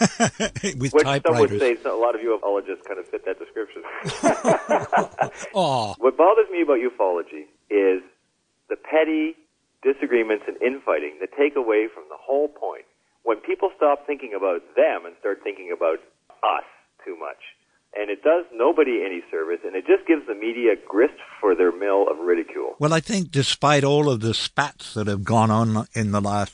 With which typewriters. some would say a lot of ufologists kind of fit that description. Aw. What bothers me about ufology is the petty disagreements and infighting that take away from the whole point. When people stop thinking about them and start thinking about us too much. And it does nobody any service, and it just gives the media grist for their mill of ridicule. Well, I think despite all of the spats that have gone on in the last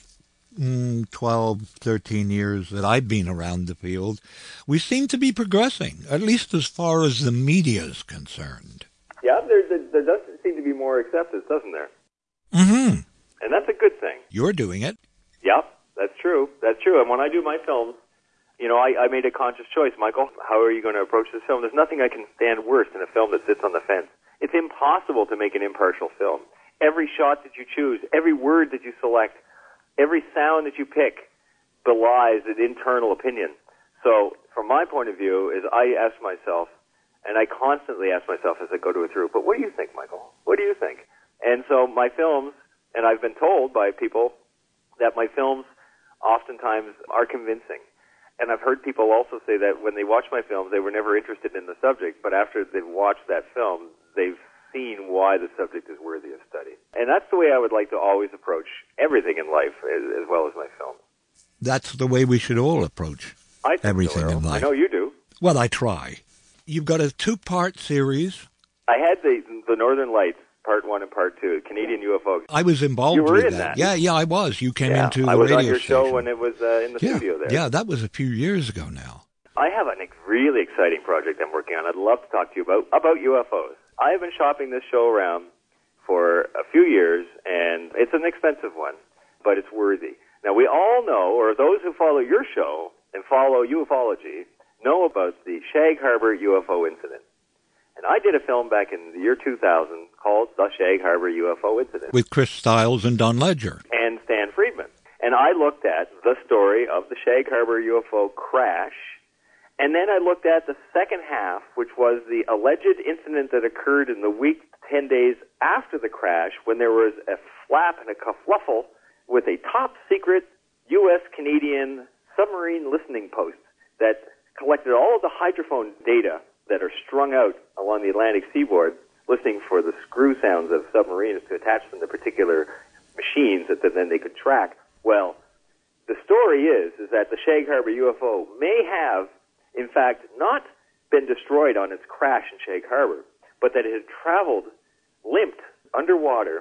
12, 13 years that I've been around the field, we seem to be progressing, at least as far as the media is concerned. Yeah, there does seem to be more acceptance, doesn't there? Mm-hmm. And that's a good thing. You're doing it. Yep, that's true. That's true. And when I do my films, you know, I made a conscious choice, Michael. How are you going to approach this film? There's nothing I can stand worse than a film that sits on the fence. It's impossible to make an impartial film. Every shot that you choose, every word that you select, every sound that you pick belies an internal opinion. So, from my point of view, is I ask myself, and I constantly ask myself as I go to it through, but what do you think, Michael? What do you think? And so my films, and I've been told by people that my films oftentimes are convincing. And I've heard people also say that when they watch my films, they were never interested in the subject, but after they've watched that film, they've seen why the subject is worthy of study. And that's the way I would like to always approach everything in life, as well as my films. That's the way we should all approach everything in life. I know you do. Well, I try. You've got a 2-part series. I had the Northern Lights, Part 1 and Part 2, Canadian UFO. I was involved with in that. Yeah, I was. You came into the radio I was on your station. show when it was in the studio there. Yeah, that was a few years ago now. I have a really exciting project I'm working on. I'd love to talk to you about UFOs. I have been shopping this show around for a few years, and it's an expensive one, but it's worthy. Now, we all know, or those who follow your show and follow ufology, know about the Shag Harbor UFO incident. And I did a film back in the year 2000 called The Shag Harbor UFO Incident. With Chris Stiles and Don Ledger. And Stan Friedman. And I looked at the story of the Shag Harbor UFO crash, and then I looked at the second half, which was the alleged incident that occurred in the week 10 days after the crash, when there was a flap and a kerfluffle with a top-secret U.S.-Canadian submarine listening post that collected all of the hydrophone data that are strung out along the Atlantic seaboard, listening for the screw sounds of submarines to attach them to particular machines that then they could track. Well, the story is that the Shag Harbor UFO may have, in fact, not been destroyed on its crash in Shag Harbor, but that it had traveled, limped underwater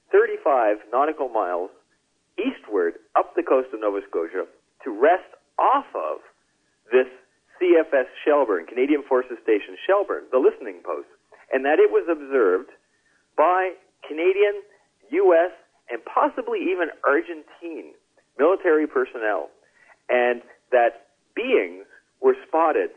35 nautical miles eastward up the coast of Nova Scotia to rest off of this CFS Shelburne, Canadian Forces Station Shelburne, the listening post, and that it was observed by Canadian, U.S., and possibly even Argentine military personnel, and that beings were spotted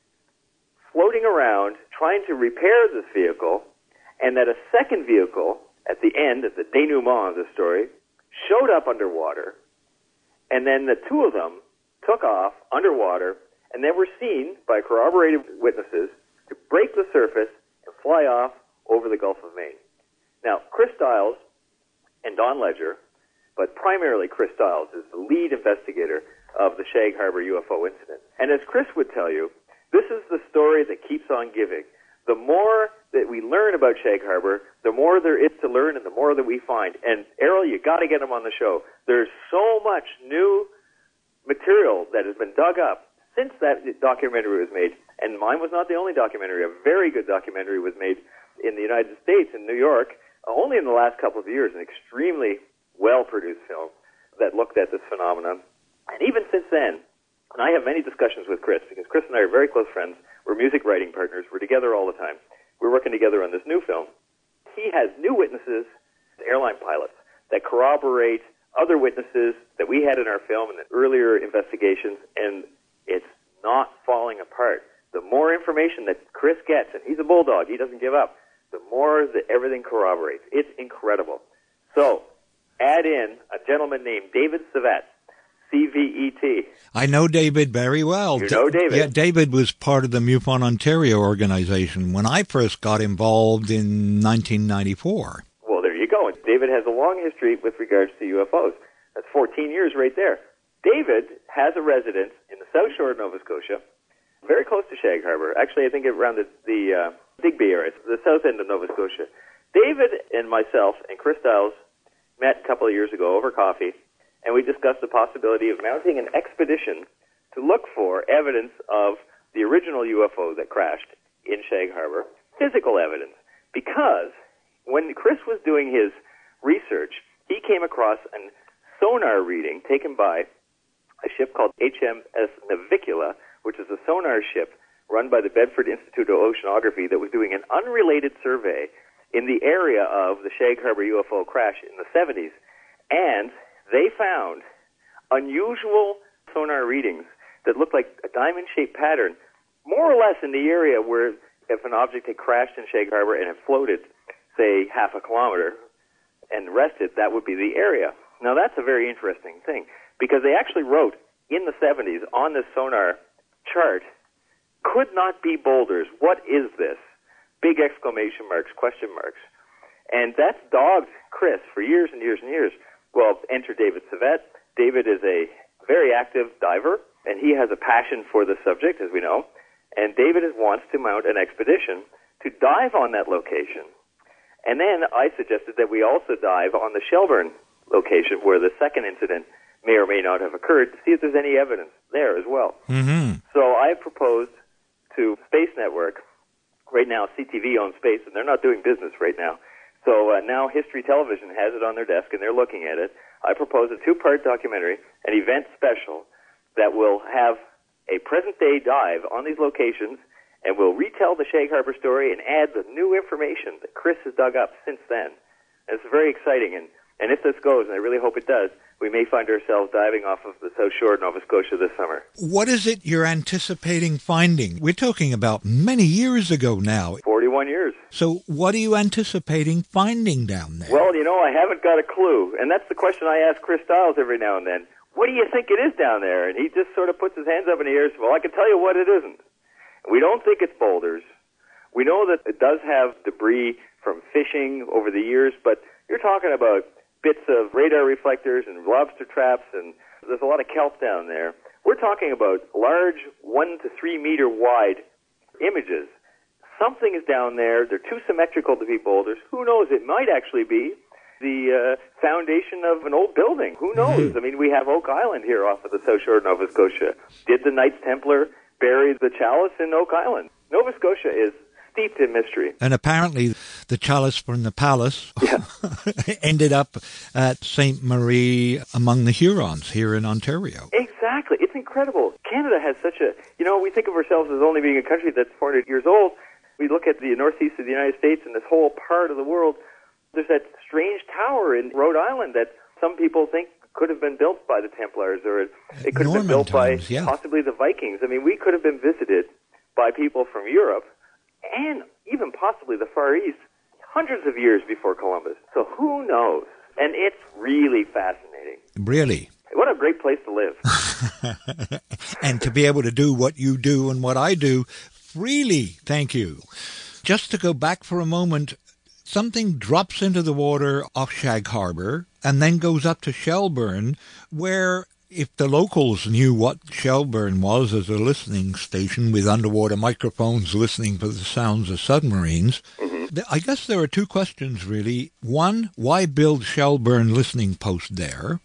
floating around trying to repair this vehicle, and that a second vehicle at the end, at the denouement of the story, showed up underwater, and then the two of them took off underwater, and they were seen by corroborated witnesses to break the surface and fly off over the Gulf of Maine. Now, Chris Stiles and Don Ledger, but primarily Chris Stiles, is the lead investigator of the Shag Harbor UFO incident. And as Chris would tell you, this is the story that keeps on giving. The more that we learn about Shag Harbor, the more there is to learn and the more that we find. And Errol, you got to get him on the show. There's so much new material that has been dug up since that documentary was made, and mine was not the only documentary. A very good documentary was made in the United States, in New York, only in the last couple of years, an extremely well-produced film that looked at this phenomenon. And even since then, and I have many discussions with Chris, because Chris and I are very close friends. We're music writing partners. We're together all the time. We're working together on this new film. He has new witnesses, airline pilots, that corroborate other witnesses that we had in our film and earlier investigations, and it's not falling apart. The more information that Chris gets, and he's a bulldog, he doesn't give up, the more that everything corroborates. It's incredible. So, add in a gentleman named David Savet, CVET. I know David very well. You know David? Yeah, David was part of the MUFON Ontario organization when I first got involved in 1994. Well, there you go. David has a long history with regards to UFOs. That's 14 years right there. David has a residence in the South Shore of Nova Scotia, very close to Shag Harbor. Actually, I think around the Digby area, the south end of Nova Scotia. David and myself and Chris Stiles met a couple of years ago over coffee, and we discussed the possibility of mounting an expedition to look for evidence of the original UFO that crashed in Shag Harbor, physical evidence. Because when Chris was doing his research, he came across a sonar reading taken by a ship called HMS Navicula, which is a sonar ship run by the Bedford Institute of Oceanography that was doing an unrelated survey in the area of the Shag Harbor UFO crash in the 70s. And they found unusual sonar readings that looked like a diamond-shaped pattern, more or less in the area where if an object had crashed in Shag Harbor and had floated, say, half a kilometer and rested, that would be the area. Now, that's a very interesting thing, because they actually wrote in the 70s on this sonar chart, could not be boulders. What is this? Big exclamation marks, question marks. And that's dogged Chris for years and years and years. Well, enter David Savette. David is a very active diver, and he has a passion for the subject, as we know. And David wants to mount an expedition to dive on that location. And then I suggested that we also dive on the Shelburne location where the second incident may or may not have occurred to see if there's any evidence there as well. Mm-hmm. So I proposed to Space Network. Right now, CTV owns Space, and they're not doing business right now. So now History Television has it on their desk, and they're looking at it. I propose a 2-part documentary, an event special, that will have a present-day dive on these locations, and we'll retell the Shag Harbor story and add the new information that Chris has dug up since then. And it's very exciting, and if this goes, and I really hope it does, we may find ourselves diving off of the South Shore of Nova Scotia this summer. What is it you're anticipating finding? We're talking about many years ago now. 41 years. So what are you anticipating finding down there? Well, I haven't got a clue, and that's the question I ask Chris Stiles every now and then. What do you think it is down there? And he just sort of puts his hands up in the air and says, well, I can tell you what it isn't. We don't think it's boulders. We know that it does have debris from fishing over the years, but you're talking about bits of radar reflectors and lobster traps, and there's a lot of kelp down there. We're talking about large 1 to 3 meter wide images. Something is down there. They're too symmetrical to be boulders. Who knows? It might actually be the foundation of an old building. Who knows? I mean, we have Oak Island here off of the South Shore of Nova Scotia. Did the Knights Templar bury the chalice in Oak Island? Nova Scotia is steeped in mystery. And apparently the chalice from the palace ended up at Ste. Marie among the Hurons here in Ontario. Exactly. It's incredible. Canada has such a, we think of ourselves as only being a country that's 400 years old. We look at the northeast of the United States and this whole part of the world. There's that strange tower in Rhode Island that some people think could have been built by the Templars, or it could have been built by possibly the Vikings. I mean, we could have been visited by people from Europe and even possibly the Far East hundreds of years before Columbus. So who knows? And it's really fascinating. Really? What a great place to live. And to be able to do what you do and what I do freely. Thank you. Just to go back for a moment, something drops into the water off Shag Harbor and then goes up to Shelburne, where if the locals knew what Shelburne was as a listening station with underwater microphones listening for the sounds of submarines, I guess there are two questions, really. One, why build Shelburne listening post there?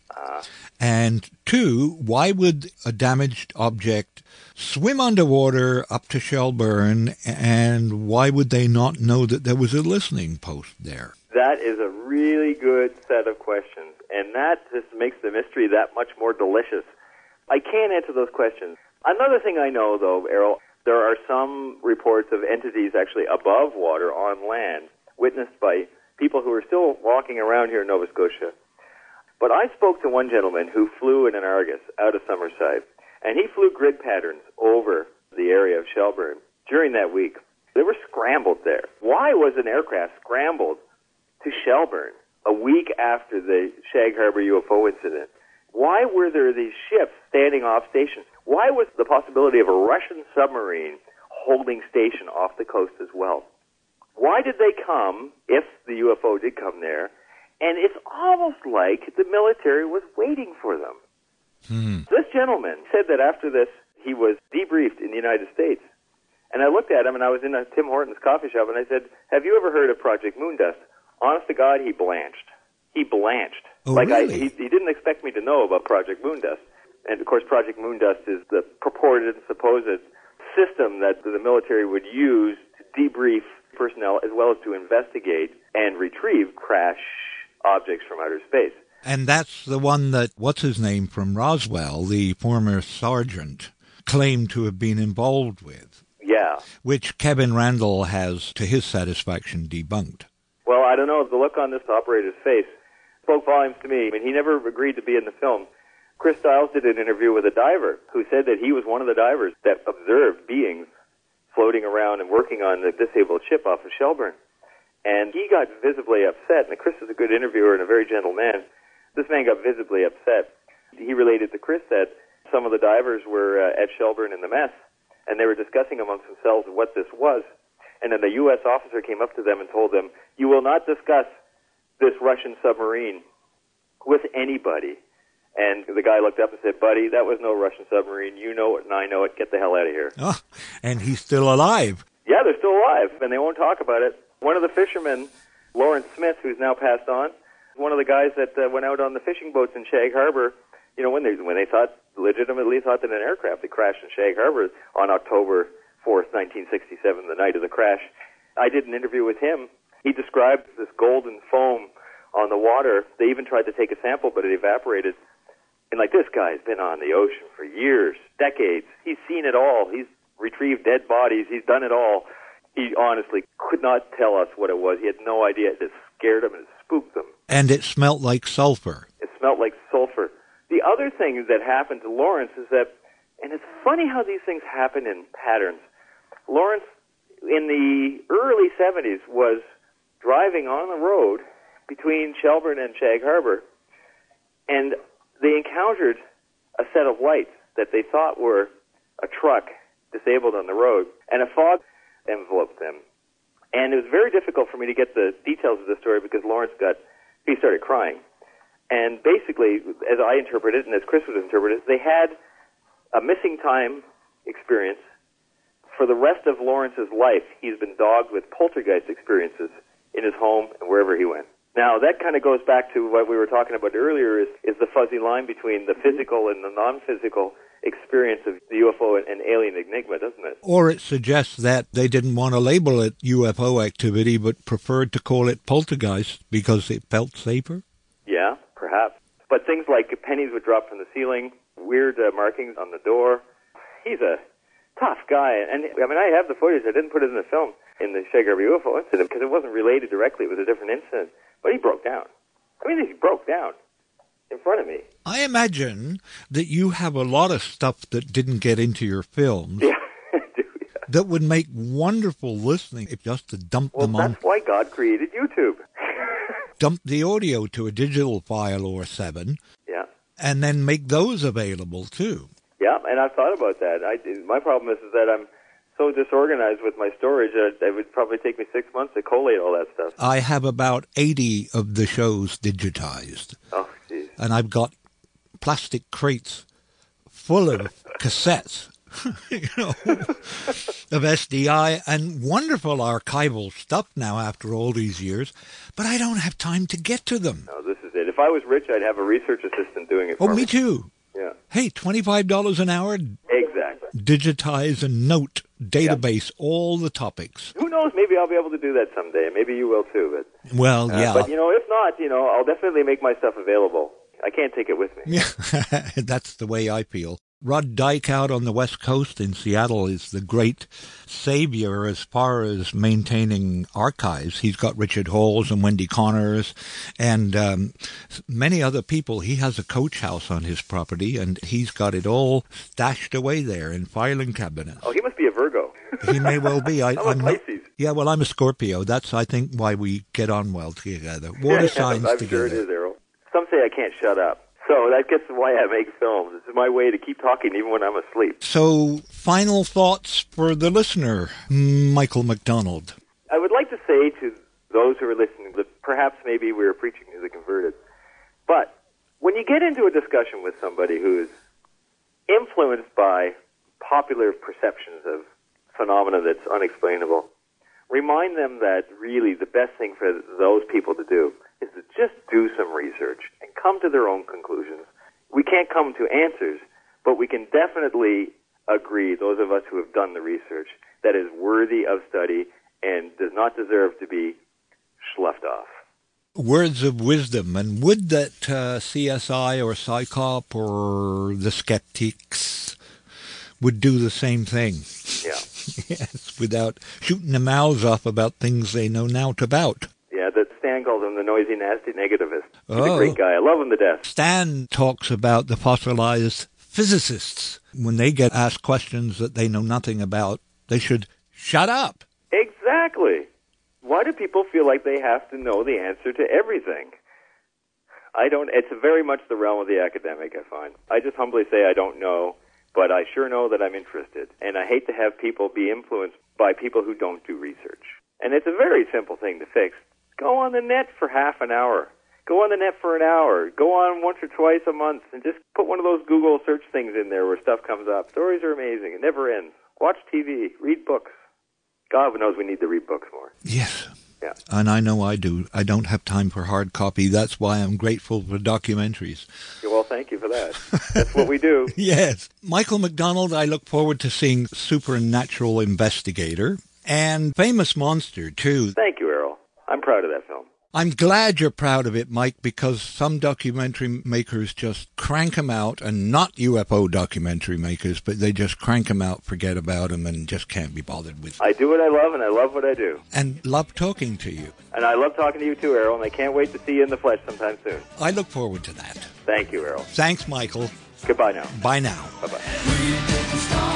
And two, why would a damaged object swim underwater up to Shelburne, and why would they not know that there was a listening post there? That is a really good set of questions, and that just makes the mystery that much more delicious. I can't answer those questions. Another thing I know, though, Errol, there are some reports of entities actually above water on land, witnessed by people who are still walking around here in Nova Scotia. But I spoke to one gentleman who flew in an Argus out of Summerside, and he flew grid patterns over the area of Shelburne during that week. They were scrambled there. Why was an aircraft scrambled to Shelburne a week after the Shag Harbor UFO incident? Why were there these ships standing off station? Why was the possibility of a Russian submarine holding station off the coast as well? Why did they come, if the UFO did come there? And it's almost like the military was waiting for them. This gentleman said that after this, he was debriefed in the United States. And I looked at him, and I was in a Tim Hortons coffee shop, and I said, have you ever heard of Project Moondust? Honest to God, he blanched. he blanched. Oh, really? He didn't expect me to know about Project Moondust. And, of course, Project Moondust is the purported, supposed system that the military would use to debrief personnel as well as to investigate and retrieve crash objects from outer space. And that's the one that, what's his name from Roswell, the former sergeant, claimed to have been involved with. Yeah. Which Kevin Randle has, to his satisfaction, debunked. Well, I don't know. The look on this operator's face spoke volumes to me. I mean, he never agreed to be in the film. Chris Stiles did an interview with a diver who said that he was one of the divers that observed beings floating around and working on the disabled ship off of Shelburne. And he got visibly upset. And Chris is a good interviewer and a very gentle man. This man got visibly upset. He related to Chris that some of the divers were at Shelburne in the mess, and they were discussing amongst themselves what this was. And then the U.S. officer came up to them and told them, "You will not discuss this Russian submarine with anybody." And the guy looked up and said, "Buddy, that was no Russian submarine. You know it and I know it. Get the hell out of here." Oh, and he's still alive. Yeah, they're still alive, and they won't talk about it. One of the fishermen, Lawrence Smith, who's now passed on, one of the guys that went out on the fishing boats in Shag Harbor, you know, when they legitimately thought that an aircraft had crashed in Shag Harbor on October 4th, 1967, the night of the crash. I did an interview with him. He described this golden foam on the water. They even tried to take a sample, but it evaporated. And like, this guy's been on the ocean for years, decades. He's seen it all. He's retrieved dead bodies. He's done it all. He honestly could not tell us what it was. He had no idea. It scared him and it spooked him. And it smelled like sulfur. It smelled like sulfur. The other thing that happened to Lawrence is that, and it's funny how these things happen in patterns. Lawrence, in the early 70s, was driving on the road between Shelburne and Shag Harbor, and they encountered a set of lights that they thought were a truck disabled on the road, and a fog enveloped them. And it was very difficult for me to get the details of the story because Lawrence started crying. And basically, as I interpreted it, and as Chris would interpret it, they had a missing time experience. For the rest of Lawrence's life, he's been dogged with poltergeist experiences in his home and wherever he went. Now, that kind of goes back to what we were talking about earlier, is the fuzzy line between the physical and the non-physical experience of the UFO and alien enigma, doesn't it? Or it suggests that they didn't want to label it UFO activity, but preferred to call it poltergeist because it felt safer? Yeah, perhaps. But things like pennies would drop from the ceiling, weird markings on the door. He's a tough guy. And I mean, I have the footage. I didn't put it in the film, in the Shag Harbor UFO incident, because it wasn't related directly. It was a different incident. But he broke down. I mean, he broke down in front of me. I imagine that you have a lot of stuff that didn't get into your films. Yeah, I do, yeah. That would make wonderful listening if just to dump them on. That's why God created YouTube. Dump the audio to a digital file or 7. Yeah. And then make those available too. Yeah, and I've thought about that. My problem is that I'm so disorganized with my storage that it would probably take me 6 months to collate all that stuff. I have about 80 of the shows digitized. Oh, jeez. And I've got plastic crates full of cassettes, of SDI, and wonderful archival stuff now after all these years, but I don't have time to get to them. No, this is it. If I was rich, I'd have a research assistant doing it for me. Oh, me too. Yeah. Hey, $25 an hour? Exactly. Digitize and note, database, all the topics. Who knows? Maybe I'll be able to do that someday. Maybe you will too. But well, yeah. But, if not, I'll definitely make my stuff available. I can't take it with me. Yeah, that's the way I feel. Rod Dyke out on the West Coast in Seattle is the great savior as far as maintaining archives. He's got Richard Halls and Wendy Connors and many other people. He has a coach house on his property, and he's got it all stashed away there in filing cabinets. Oh, he must be a Virgo. He may well be. I'm a Pisces. Yeah, well, I'm a Scorpio. That's, I think, why we get on well together. Water signs I'm together. sure it is, Errol. Some say I can't shut up. So that gets why I make films. It's my way to keep talking even when I'm asleep. So, final thoughts for the listener, Michael McDonald. I would like to say to those who are listening that perhaps maybe we're preaching to the converted. But when you get into a discussion with somebody who is influenced by popular perceptions of phenomena that's unexplainable, remind them that really the best thing for those people to do is to just do some research and come to their own conclusions. We can't come to answers, but we can definitely agree, those of us who have done the research, that is worthy of study and does not deserve to be sloughed off. Words of wisdom. And would that CSI or PsyCop or the skeptics would do the same thing. Yeah. Yes, without shooting their mouths off about things they know naught about. Yeah, that Stan calls him the noisy, nasty negativist. He's a great guy. I love him to death. Stan talks about the fossilized physicists. When they get asked questions that they know nothing about, they should shut up. Exactly. Why do people feel like they have to know the answer to everything? It's very much the realm of the academic, I find. I just humbly say I don't know, but I sure know that I'm interested. And I hate to have people be influenced by people who don't do research. And it's a very simple thing to fix. Go on the net for half an hour. Go on the net for an hour. Go on once or twice a month and just put one of those Google search things in there where stuff comes up. Stories are amazing. It never ends. Watch TV. Read books. God knows we need to read books more. Yes. Yeah. And I know I do. I don't have time for hard copy. That's why I'm grateful for documentaries. Well, thank you for that. That's what we do. Yes. Michael McDonald, I look forward to seeing Supernatural Investigator and Famous Monster, too. Thank you, Errol. I'm proud of that film. I'm glad you're proud of it, Mike, because some documentary makers just crank them out, and not UFO documentary makers, but they just crank them out, forget about them, and just can't be bothered with them. I do what I love, and I love what I do. And love talking to you. And I love talking to you too, Errol, and I can't wait to see you in the flesh sometime soon. I look forward to that. Thank you, Errol. Thanks, Michael. Goodbye now. Bye now. Bye-bye.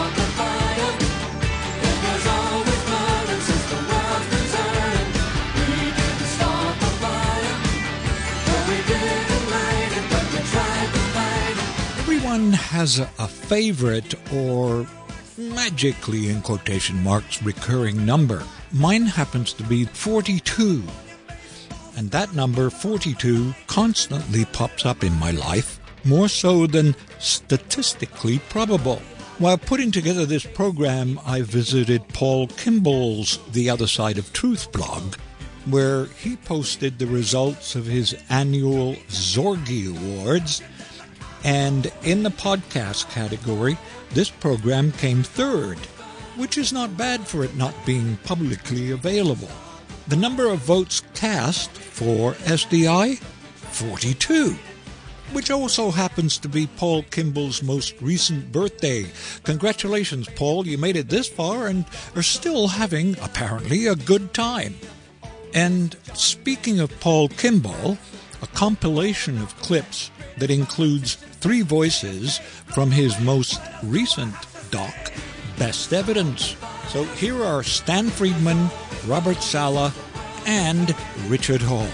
Everyone has a favorite or magically, in quotation marks, recurring number. Mine happens to be 42. And that number, 42, constantly pops up in my life, more so than statistically probable. While putting together this program, I visited Paul Kimball's The Other Side of Truth blog, where he posted the results of his annual Zorgie Awards. And in the podcast category, this program came third, which is not bad for it not being publicly available. The number of votes cast for SDI, 42, which also happens to be Paul Kimball's most recent birthday. Congratulations, Paul, you made it this far and are still having, apparently, a good time. And speaking of Paul Kimball, a compilation of clips that includes 3 voices from his most recent doc, Best Evidence. So here are Stan Friedman, Robert Sala, and Richard Hall.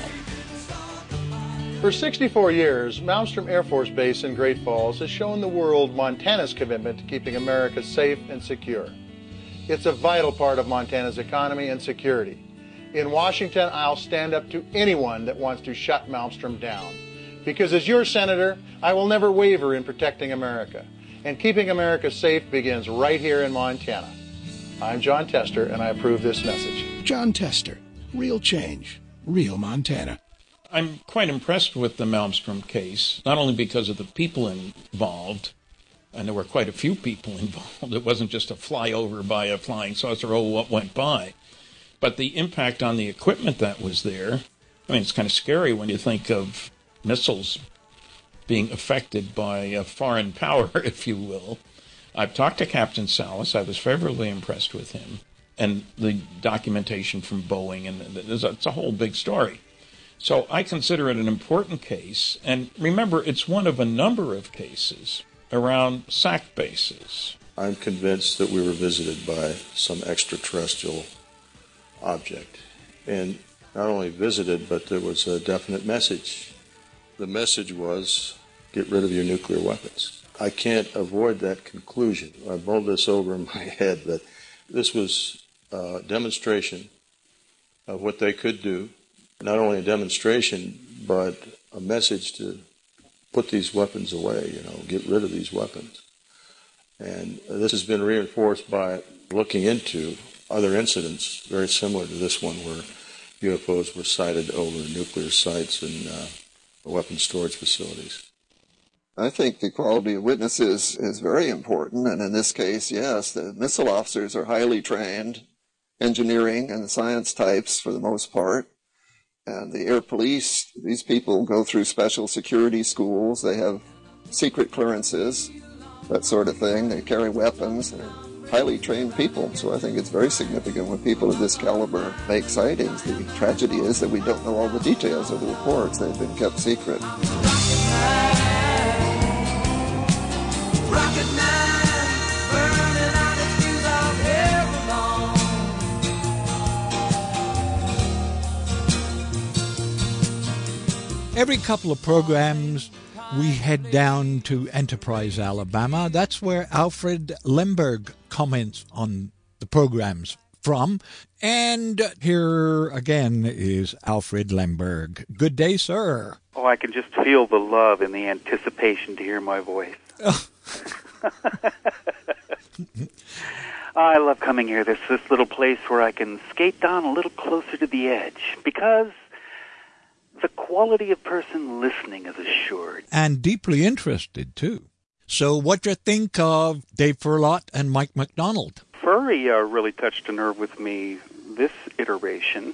For 64 years, Malmstrom Air Force Base in Great Falls has shown the world Montana's commitment to keeping America safe and secure. It's a vital part of Montana's economy and security. In Washington, I'll stand up to anyone that wants to shut Malmstrom down. Because as your senator, I will never waver in protecting America. And keeping America safe begins right here in Montana. I'm John Tester, and I approve this message. John Tester, real change, real Montana. I'm quite impressed with the Malmstrom case, not only because of the people involved, and there were quite a few people involved. It wasn't just a flyover by a flying saucer, what went by, but the impact on the equipment that was there. I mean, it's kind of scary when you think of missiles being affected by a foreign power, if you will. I've talked to Captain Salas. I was favorably impressed with him. And the documentation from Boeing, and it's a whole big story. So I consider it an important case. And remember, it's one of a number of cases around SAC bases. I'm convinced that we were visited by some extraterrestrial object. And not only visited, but there was a definite message. The message was, get rid of your nuclear weapons. I can't avoid that conclusion. I mulled this over in my head that this was a demonstration of what they could do. Not only a demonstration, but a message to put these weapons away, get rid of these weapons. And this has been reinforced by looking into other incidents very similar to this one where UFOs were sighted over nuclear sites and weapons storage facilities. I think the quality of witnesses is very important, and in this case, yes, the missile officers are highly trained, engineering and science types for the most part, and the air police, these people go through special security schools, they have secret clearances, that sort of thing, they carry weapons, they're highly trained people, so I think it's very significant when people of this caliber make sightings. The tragedy is that we don't know all the details of the reports, they've been kept secret. Every couple of programs, we head down to Enterprise, Alabama. That's where Alfred Lemberg comments on the programs from. And here again is Alfred Lemberg. Good day, sir. Oh, I can just feel the love and the anticipation to hear my voice. I love coming here. There's this little place where I can skate down a little closer to the edge because the quality of person listening is assured. And deeply interested, too. So what do you think of Dave Furlot and Mike McDonald? Furry really touched a nerve with me this iteration.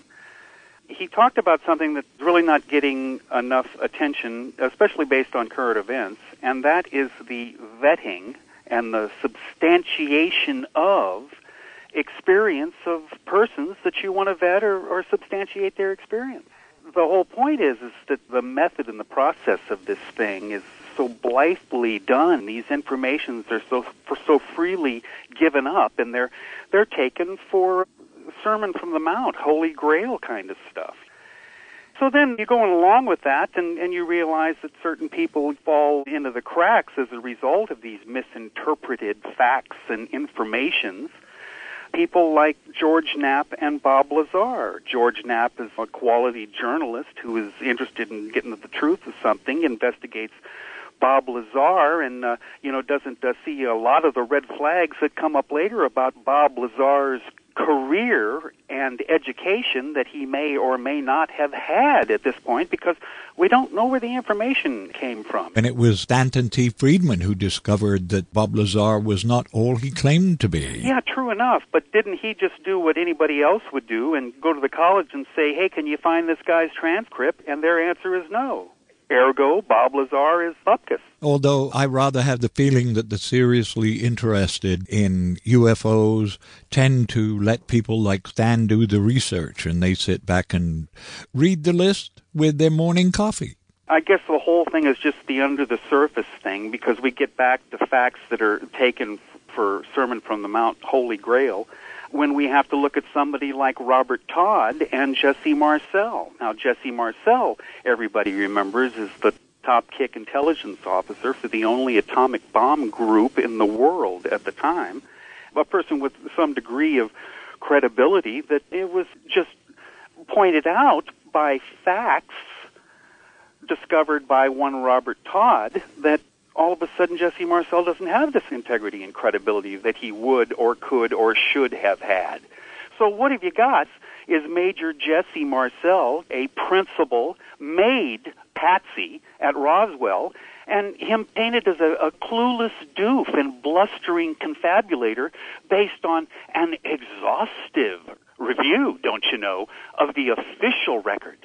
He talked about something that's really not getting enough attention, especially based on current events, and that is the vetting and the substantiation of experience of persons that you want to vet or substantiate their experience. The whole point is that the method and the process of this thing is so blithely done. These informations are so freely given up, and they're taken for Sermon from the Mount, Holy Grail kind of stuff. So then you're going along with that, and you realize that certain people fall into the cracks as a result of these misinterpreted facts and informations. People like George Knapp and Bob Lazar. George Knapp is a quality journalist who is interested in getting at the truth of something, investigates Bob Lazar, and doesn't see a lot of the red flags that come up later about Bob Lazar's career and education that he may or may not have had at this point, because we don't know where the information came from. And it was Stanton T. Friedman who discovered that Bob Lazar was not all he claimed to be. Yeah, true enough, but didn't he just do what anybody else would do and go to the college and say, hey, can you find this guy's transcript? And their answer is no. Ergo, Bob Lazar is bupkis. Although I rather have the feeling that the seriously interested in UFOs tend to let people like Stan do the research, and they sit back and read the list with their morning coffee. I guess the whole thing is just the under-the-surface thing, because we get back to facts that are taken for Sermon from the Mount, Holy Grail, when we have to look at somebody like Robert Todd and Jesse Marcel. Now, Jesse Marcel, everybody remembers, is the top kick intelligence officer for the only atomic bomb group in the world at the time, a person with some degree of credibility that it was just pointed out by facts discovered by one Robert Todd that all of a sudden Jesse Marcel doesn't have this integrity and credibility that he would or could or should have had. So what have you got is Major Jesse Marcel, a principal, made patsy at Roswell, and him painted as a clueless doof and blustering confabulator based on an exhaustive review, don't you know, of the official record,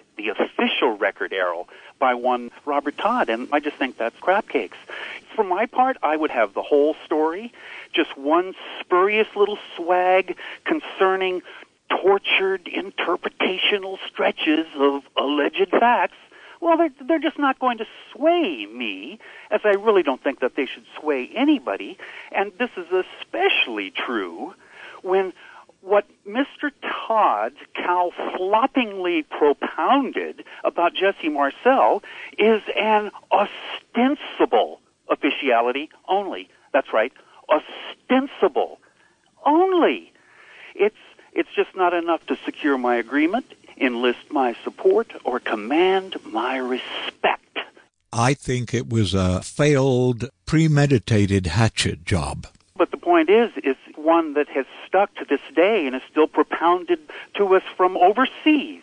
Errol, by one Robert Todd, and I just think that's crap cakes. For my part, I would have the whole story, just one spurious little swag concerning tortured interpretational stretches of alleged facts. Well, they're just not going to sway me, as I really don't think that they should sway anybody, and this is especially true when what Mr. Todd cow-floppingly propounded about Jesse Marcel is an ostensible officiality only. That's right, ostensible only. It's just not enough to secure my agreement, enlist my support, or command my respect. I think it was a failed, premeditated hatchet job. But the point is one that has stuck to this day and is still propounded to us from overseas.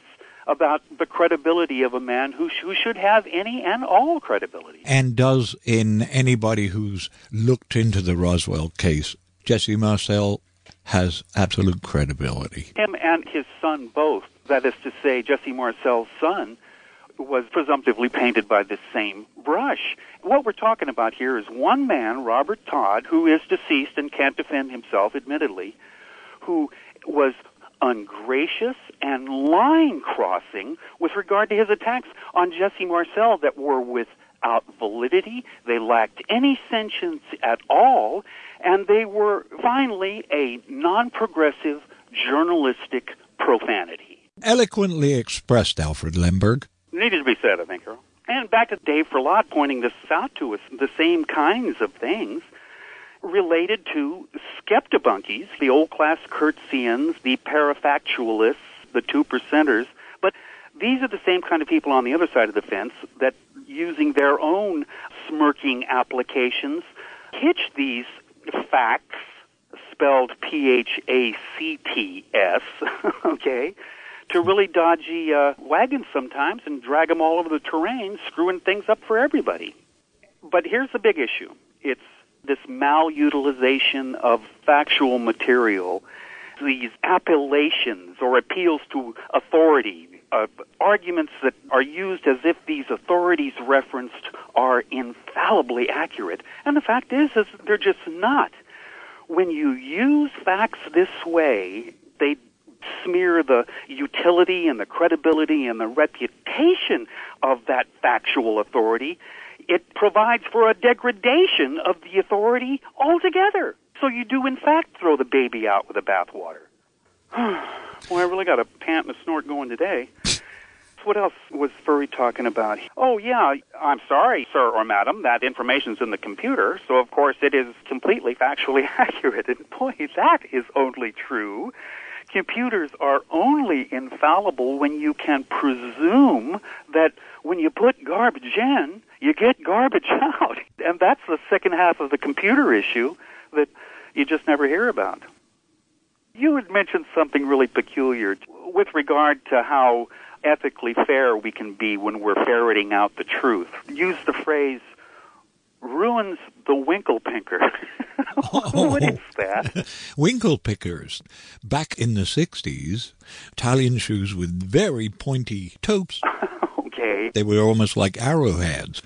about the credibility of a man who should have any and all credibility. And does in anybody who's looked into the Roswell case, Jesse Marcel has absolute credibility. Him and his son both, that is to say, Jesse Marcel's son, was presumptively painted by the same brush. What we're talking about here is one man, Robert Todd, who is deceased and can't defend himself, admittedly, who was ungracious and line-crossing with regard to his attacks on Jesse Marcel that were without validity. They lacked any sentience at all, and they were finally a non-progressive journalistic profanity. Eloquently expressed, Alfred Lemberg. Needed to be said, I think, Earl. And back to Dave Ferlot pointing this out to us, the same kinds of things related to skeptobunkies, the old-class Kurtzians, the parafactualists, the 2%ers. But these are the same kind of people on the other side of the fence that, using their own smirking applications, pitch these facts, spelled P-H-A-C-T-S, okay, to really dodgy wagons sometimes and drag them all over the terrain, screwing things up for everybody. But here's the big issue. It's this malutilization of factual material, these appellations or appeals to authority, arguments that are used as if these authorities referenced are infallibly accurate. And the fact is they're just not. When you use facts this way, they smear the utility and the credibility and the reputation of that factual authority. It provides for a degradation of the authority altogether. So you do, in fact, throw the baby out with the bathwater. Well, I really got a pant and a snort going today. What else was Furry talking about? Oh, yeah, I'm sorry, sir or madam, that information's in the computer, so of course it is completely factually accurate. And boy, that is only true. Computers are only infallible when you can presume that when you put garbage in, you get garbage out. And that's the second half of the computer issue that you just never hear about. You had mentioned something really peculiar with regard to how ethically fair we can be when we're ferreting out the truth. Use the phrase, ruins the winkle pinker. What is that? Winkle pickers. Back in the 60s, Italian shoes with very pointy toes. Okay. They were almost like arrowheads.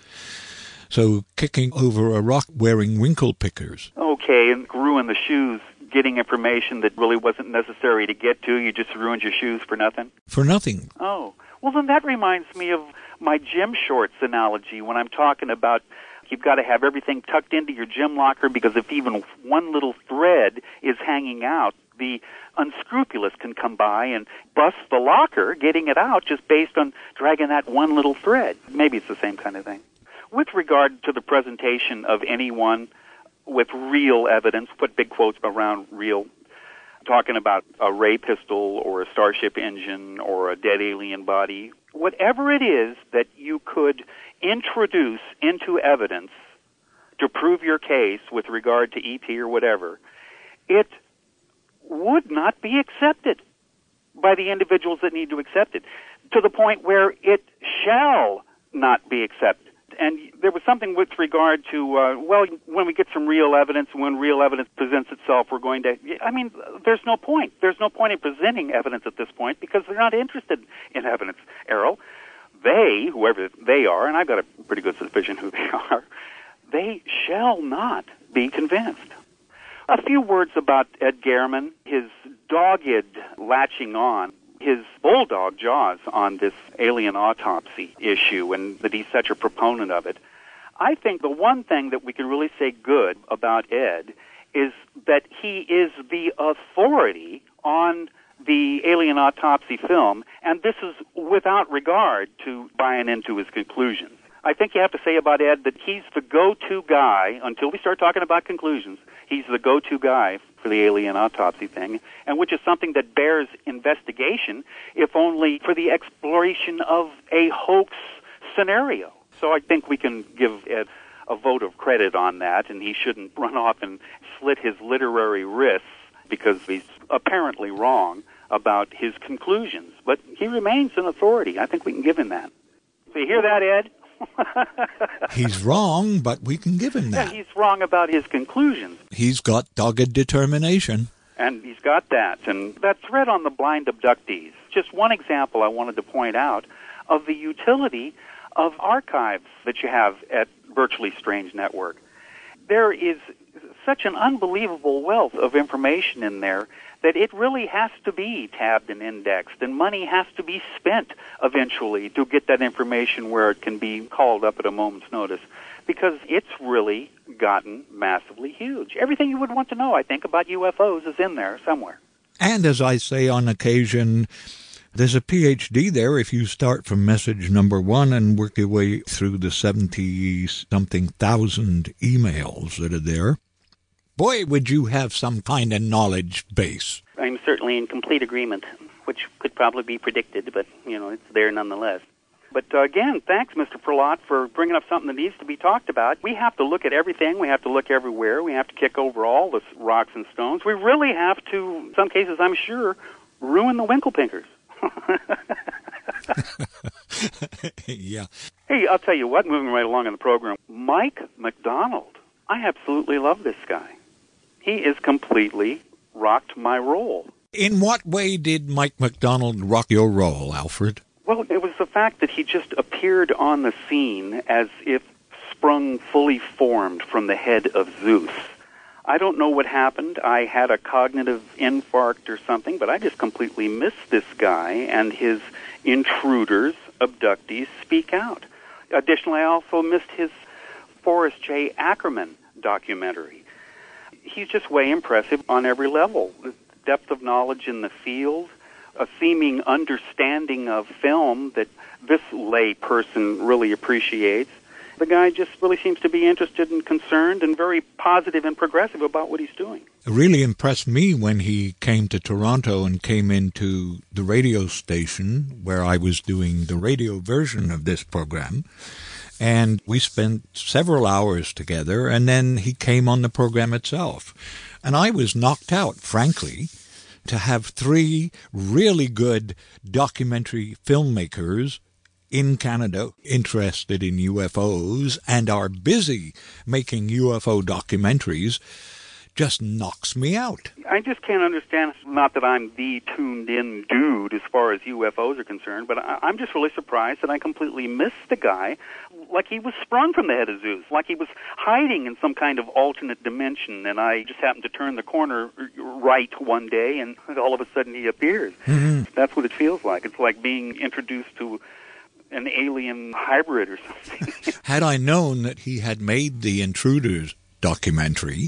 So kicking over a rock wearing winkle pickers. Okay, and ruin the shoes, getting information that really wasn't necessary to get to. You just ruined your shoes for nothing? For nothing. Oh. Well, then that reminds me of my gym shorts analogy when I'm talking about you've got to have everything tucked into your gym locker because if even one little thread is hanging out, the unscrupulous can come by and bust the locker, getting it out just based on dragging that one little thread. Maybe it's the same kind of thing. With regard to the presentation of anyone with real evidence, put big quotes around real, talking about a ray pistol or a Starship engine or a dead alien body, whatever it is that you could introduce into evidence to prove your case with regard to ET or whatever, it would not be accepted by the individuals that need to accept it, to the point where it shall not be accepted. And there was something with regard to, when we get some real evidence, when real evidence presents itself, we're going to, there's no point. There's no point in presenting evidence at this point because they're not interested in evidence, Errol. They, whoever they are, and I've got a pretty good suspicion who they are, they shall not be convinced. A few words about Ed Gehrman, his dogged latching on, his bulldog jaws on this alien autopsy issue, and that he's such a proponent of it. I think the one thing that we can really say good about Ed is that he is the authority on the alien autopsy film, and this is without regard to buying into his conclusions. I think you have to say about Ed that he's the go-to guy, until we start talking about conclusions, he's the go-to guy for the alien autopsy thing, and which is something that bears investigation, if only for the exploration of a hoax scenario. So I think we can give Ed a vote of credit on that, and he shouldn't run off and slit his literary wrists because he's apparently wrong about his conclusions. But he remains an authority. I think we can give him that. So you hear that, Ed? He's wrong, but we can give him that. Yeah, he's wrong about his conclusions. He's got dogged determination. And he's got that. And that thread on the blind abductees, just one example I wanted to point out of the utility of archives that you have at Virtually Strange Network. There is such an unbelievable wealth of information in there that it really has to be tabbed and indexed, and money has to be spent eventually to get that information where it can be called up at a moment's notice, because it's really gotten massively huge. Everything you would want to know, I think, about UFOs is in there somewhere. And as I say on occasion, there's a PhD there if you start from message number 1 and work your way through the 70-something thousand emails that are there. Boy, would you have some kind of knowledge base. I'm certainly in complete agreement, which could probably be predicted, but, it's there nonetheless. But again, thanks, Mr. Perlott, for bringing up something that needs to be talked about. We have to look at everything. We have to look everywhere. We have to kick over all the rocks and stones. We really have to, in some cases, I'm sure, ruin the Winklepinkers. Yeah. Hey, I'll tell you what, moving right along in the program, Mike McDonald. I absolutely love this guy. He is completely rocked my role. In what way did Mike McDonald rock your role, Alfred? Well, it was the fact that he just appeared on the scene as if sprung fully formed from the head of Zeus. I don't know what happened. I had a cognitive infarct or something, but I just completely missed this guy and his intruders, abductees, speak out. Additionally, I also missed his Forrest J. Ackerman documentary. He's just way impressive on every level. The depth of knowledge in the field, a seeming understanding of film that this lay person really appreciates. The guy just really seems to be interested and concerned and very positive and progressive about what he's doing. It really impressed me when he came to Toronto and came into the radio station where I was doing the radio version of this program. And we spent several hours together, and then he came on the program itself. And I was knocked out, frankly, to have 3 really good documentary filmmakers in Canada interested in UFOs and are busy making UFO documentaries just knocks me out. I just can't understand, not that I'm the tuned-in dude as far as UFOs are concerned, but I'm just really surprised that I completely missed the guy like he was sprung from the head of Zeus, like he was hiding in some kind of alternate dimension, and I just happened to turn the corner right one day, and all of a sudden he appears. Mm-hmm. That's what it feels like. It's like being introduced to an alien hybrid or something. Had I known that he had made the Intruders documentary,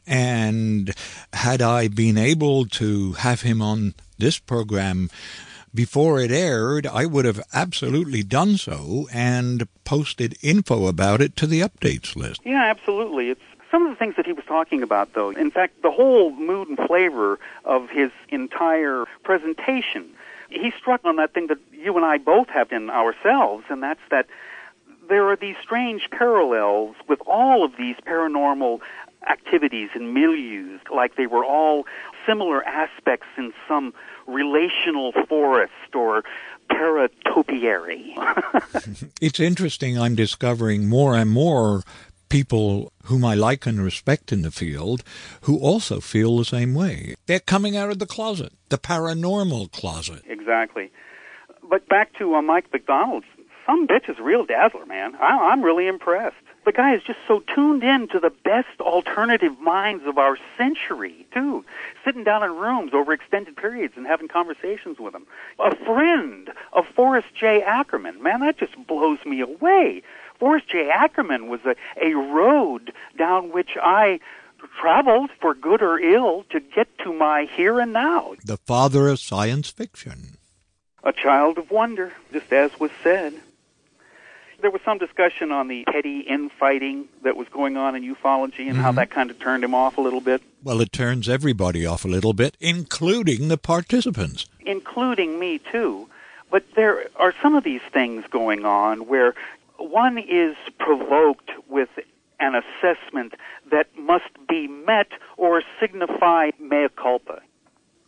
and had I been able to have him on this program before it aired, I would have absolutely done so and posted info about it to the updates list. Yeah, absolutely. It's some of the things that he was talking about, though. In fact, the whole mood and flavor of his entire presentation, he struck on that thing that you and I both have in ourselves, and that's that there are these strange parallels with all of these paranormal activities and milieus, like they were all similar aspects in some relational forest or paratopiary. It's interesting. I'm discovering more and more people whom I like and respect in the field who also feel the same way. They're coming out of the closet, the paranormal closet. Exactly. But back to Mike McDonald. Some bitch is a real dazzler, man. I'm really impressed. The guy is just so tuned in to the best alternative minds of our century, too. Sitting down in rooms over extended periods and having conversations with them. A friend of Forrest J. Ackerman. Man, that just blows me away. Forrest J. Ackerman was a road down which I traveled, for good or ill, to get to my here and now. The father of science fiction. A child of wonder, just as was said. There was some discussion on the petty infighting that was going on in ufology and how that kind of turned him off a little bit. Well, it turns everybody off a little bit, including the participants. Including me, too. But there are some of these things going on where one is provoked with an assessment that must be met or signify mea culpa.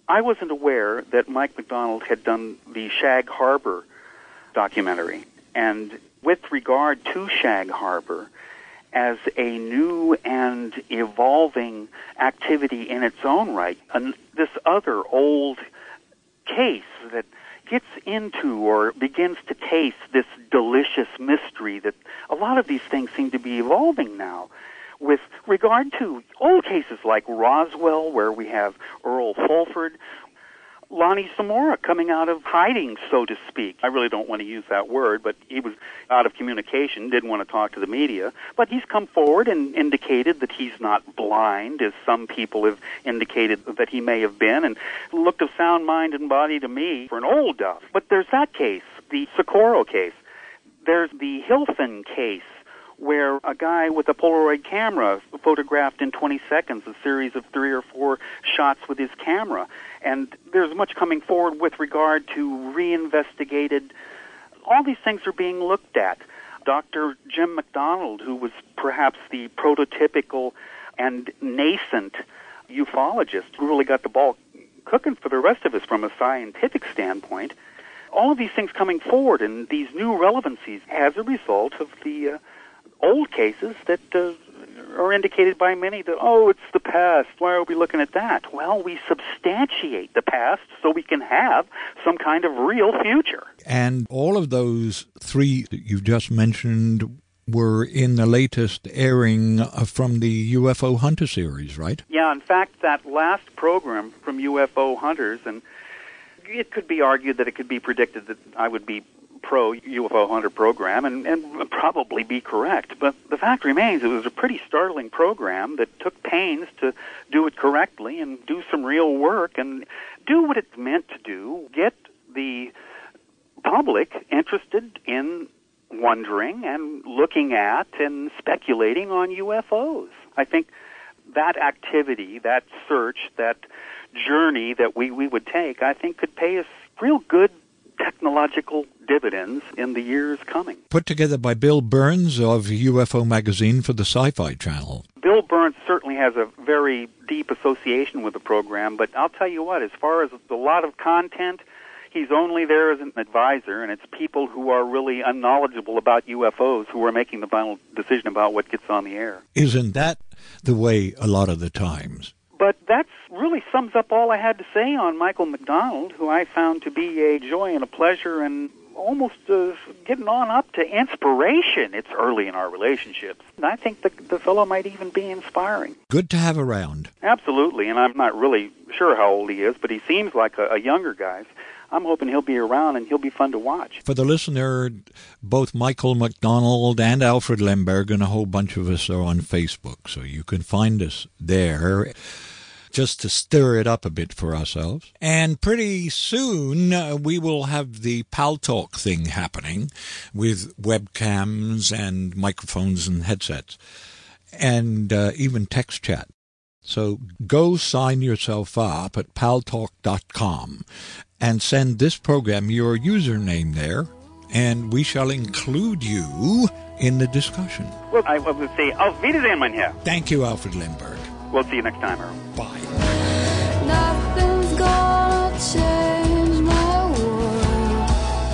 I wasn't aware that Mike McDonald had done the Shag Harbor documentary. And with regard to Shag Harbor, as a new and evolving activity in its own right, this other old case that gets into or begins to taste this delicious mystery that a lot of these things seem to be evolving now. With regard to old cases like Roswell, where we have Earl Fulford, Lonnie Zamora coming out of hiding, so to speak. I really don't want to use that word, but he was out of communication, didn't want to talk to the media. But he's come forward and indicated that he's not blind, as some people have indicated that he may have been, and looked of sound mind and body to me for an old duff. But there's that case, the Socorro case. There's the Hilton case, where a guy with a Polaroid camera photographed in 20 seconds a series of 3 or 4 shots with his camera. And there's much coming forward with regard to reinvestigated. All these things are being looked at. Dr. Jim McDonald, who was perhaps the prototypical and nascent ufologist, who really got the ball cooking for the rest of us from a scientific standpoint. All of these things coming forward and these new relevancies as a result of the old cases that are indicated by many that, oh, it's the past, why are we looking at that? Well, we substantiate the past so we can have some kind of real future. And all of those 3 that you just mentioned were in the latest airing from the UFO Hunter series, right? Yeah, in fact, that last program from UFO Hunters, and it could be argued that it could be predicted that I would be pro-UFO Hunter program and probably be correct. But the fact remains it was a pretty startling program that took pains to do it correctly and do some real work and do what it's meant to do, get the public interested in wondering and looking at and speculating on UFOs. I think that activity, that search, that journey that we would take, I think could pay us real good technological dividends in the years coming. Put together by Bill Burns of UFO Magazine for the Sci-Fi Channel. Bill Burns certainly has a very deep association with the program, but I'll tell you what, as far as a lot of content, he's only there as an advisor, and it's people who are really unknowledgeable about UFOs who are making the final decision about what gets on the air. Isn't that the way a lot of the times? But that really sums up all I had to say on Michael McDonald, who I found to be a joy and a pleasure and almost getting on up to inspiration. It's early in our relationships. And I think the fellow might even be inspiring. Good to have around. Absolutely, and I'm not really sure how old he is, but he seems like a younger guy. I'm hoping he'll be around and he'll be fun to watch. For the listener, both Michael McDonald and Alfred Lemberg and a whole bunch of us are on Facebook, so you can find us there just to stir it up a bit for ourselves. And pretty soon we will have the Pal Talk thing happening with webcams and microphones and headsets and even text chat. So go sign yourself up at paltalk.com and send this program your username there, and we shall include you in the discussion. Well, I would say, auf Wiedersehen, mein Herr. Thank you, Alfred Lemberg. We'll see you next time, Earl. Bye. Nothing's gonna change my world.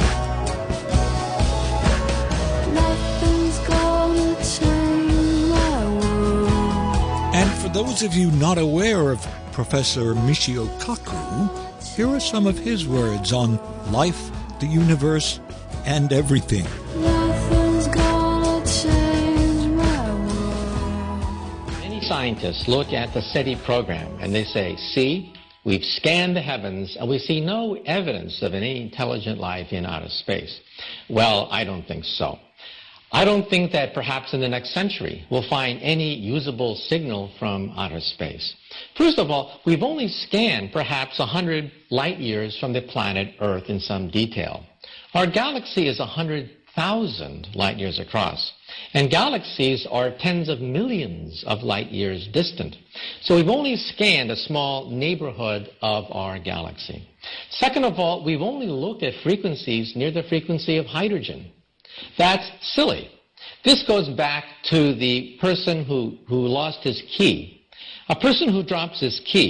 Nothing's gonna change my world. And for those of you not aware of Professor Michio Kaku, here are some of his words on life, the universe, and everything. Nothing's gonna change my world. Many scientists look at the SETI program and they say, see, we've scanned the heavens and we see no evidence of any intelligent life in outer space. Well, I don't think so. I don't think that perhaps in the next century we'll find any usable signal from outer space. First of all, we've only scanned perhaps 100 light years from the planet Earth in some detail. Our galaxy is 100,000 light years across, and galaxies are tens of millions of light years distant. So we've only scanned a small neighborhood of our galaxy. Second of all, we've only looked at frequencies near the frequency of hydrogen. That's silly. This goes back to the person who lost his key. A person who drops his key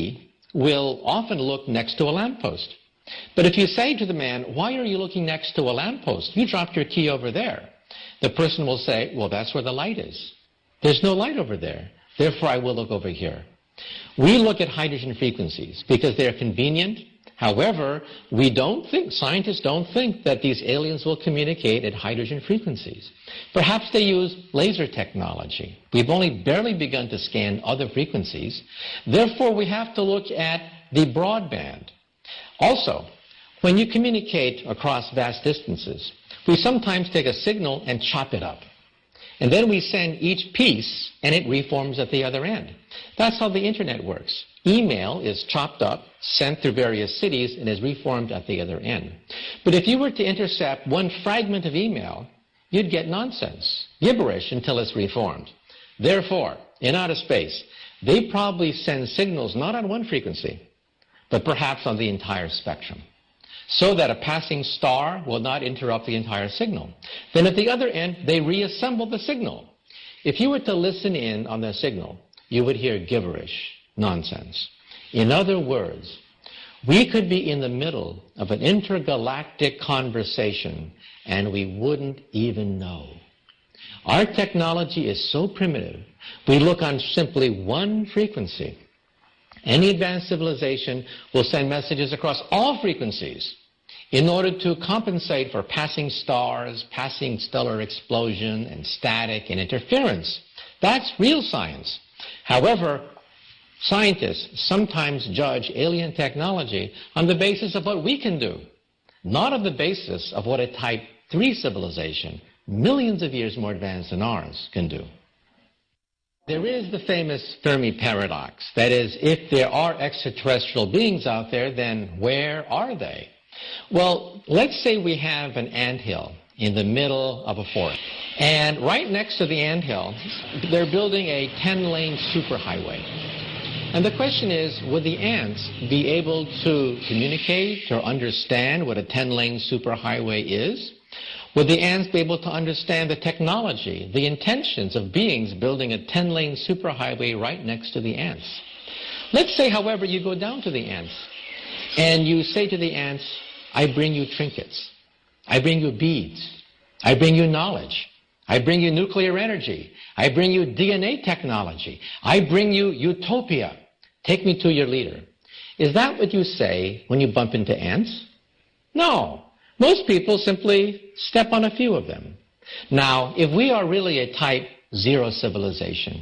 will often look next to a lamppost. But if you say to the man, why are you looking next to a lamppost? You dropped your key over there. The person will say, well, that's where the light is. There's no light over there. Therefore, I will look over here. We look at hydrogen frequencies because they're convenient. However, scientists don't think that these aliens will communicate at hydrogen frequencies. Perhaps they use laser technology. We've only barely begun to scan other frequencies. Therefore, we have to look at the broadband. Also, when you communicate across vast distances, we sometimes take a signal and chop it up. And then we send each piece, and it reforms at the other end. That's how the Internet works. Email is chopped up, sent through various cities, and is reformed at the other end. But if you were to intercept one fragment of email, you'd get nonsense, gibberish until it's reformed. Therefore, in outer space, they probably send signals not on one frequency, but perhaps on the entire spectrum, so that a passing star will not interrupt the entire signal. Then at the other end, they reassemble the signal. If you were to listen in on their signal, you would hear gibberish, nonsense. In other words, we could be in the middle of an intergalactic conversation and we wouldn't even know. Our technology is so primitive, we look on simply one frequency. Any advanced civilization will send messages across all frequencies in order to compensate for passing stars, passing stellar explosion, and static and interference. That's real science. However, scientists sometimes judge alien technology on the basis of what we can do, not on the basis of what a Type 3 civilization, millions of years more advanced than ours, can do. There is the famous Fermi paradox. That is, if there are extraterrestrial beings out there, then where are they? Well, let's say we have an anthill in the middle of a forest. And right next to the anthill, they're building a 10-lane superhighway. And the question is, would the ants be able to communicate or understand what a 10-lane superhighway is? Would the ants be able to understand the technology, the intentions of beings building a 10-lane superhighway right next to the ants? Let's say, however, you go down to the ants and you say to the ants, I bring you trinkets. I bring you beads. I bring you knowledge. I bring you nuclear energy. I bring you DNA technology. I bring you utopia. Take me to your leader. Is that what you say when you bump into ants? No. Most people simply step on a few of them. Now, if we are really a Type 0 civilization,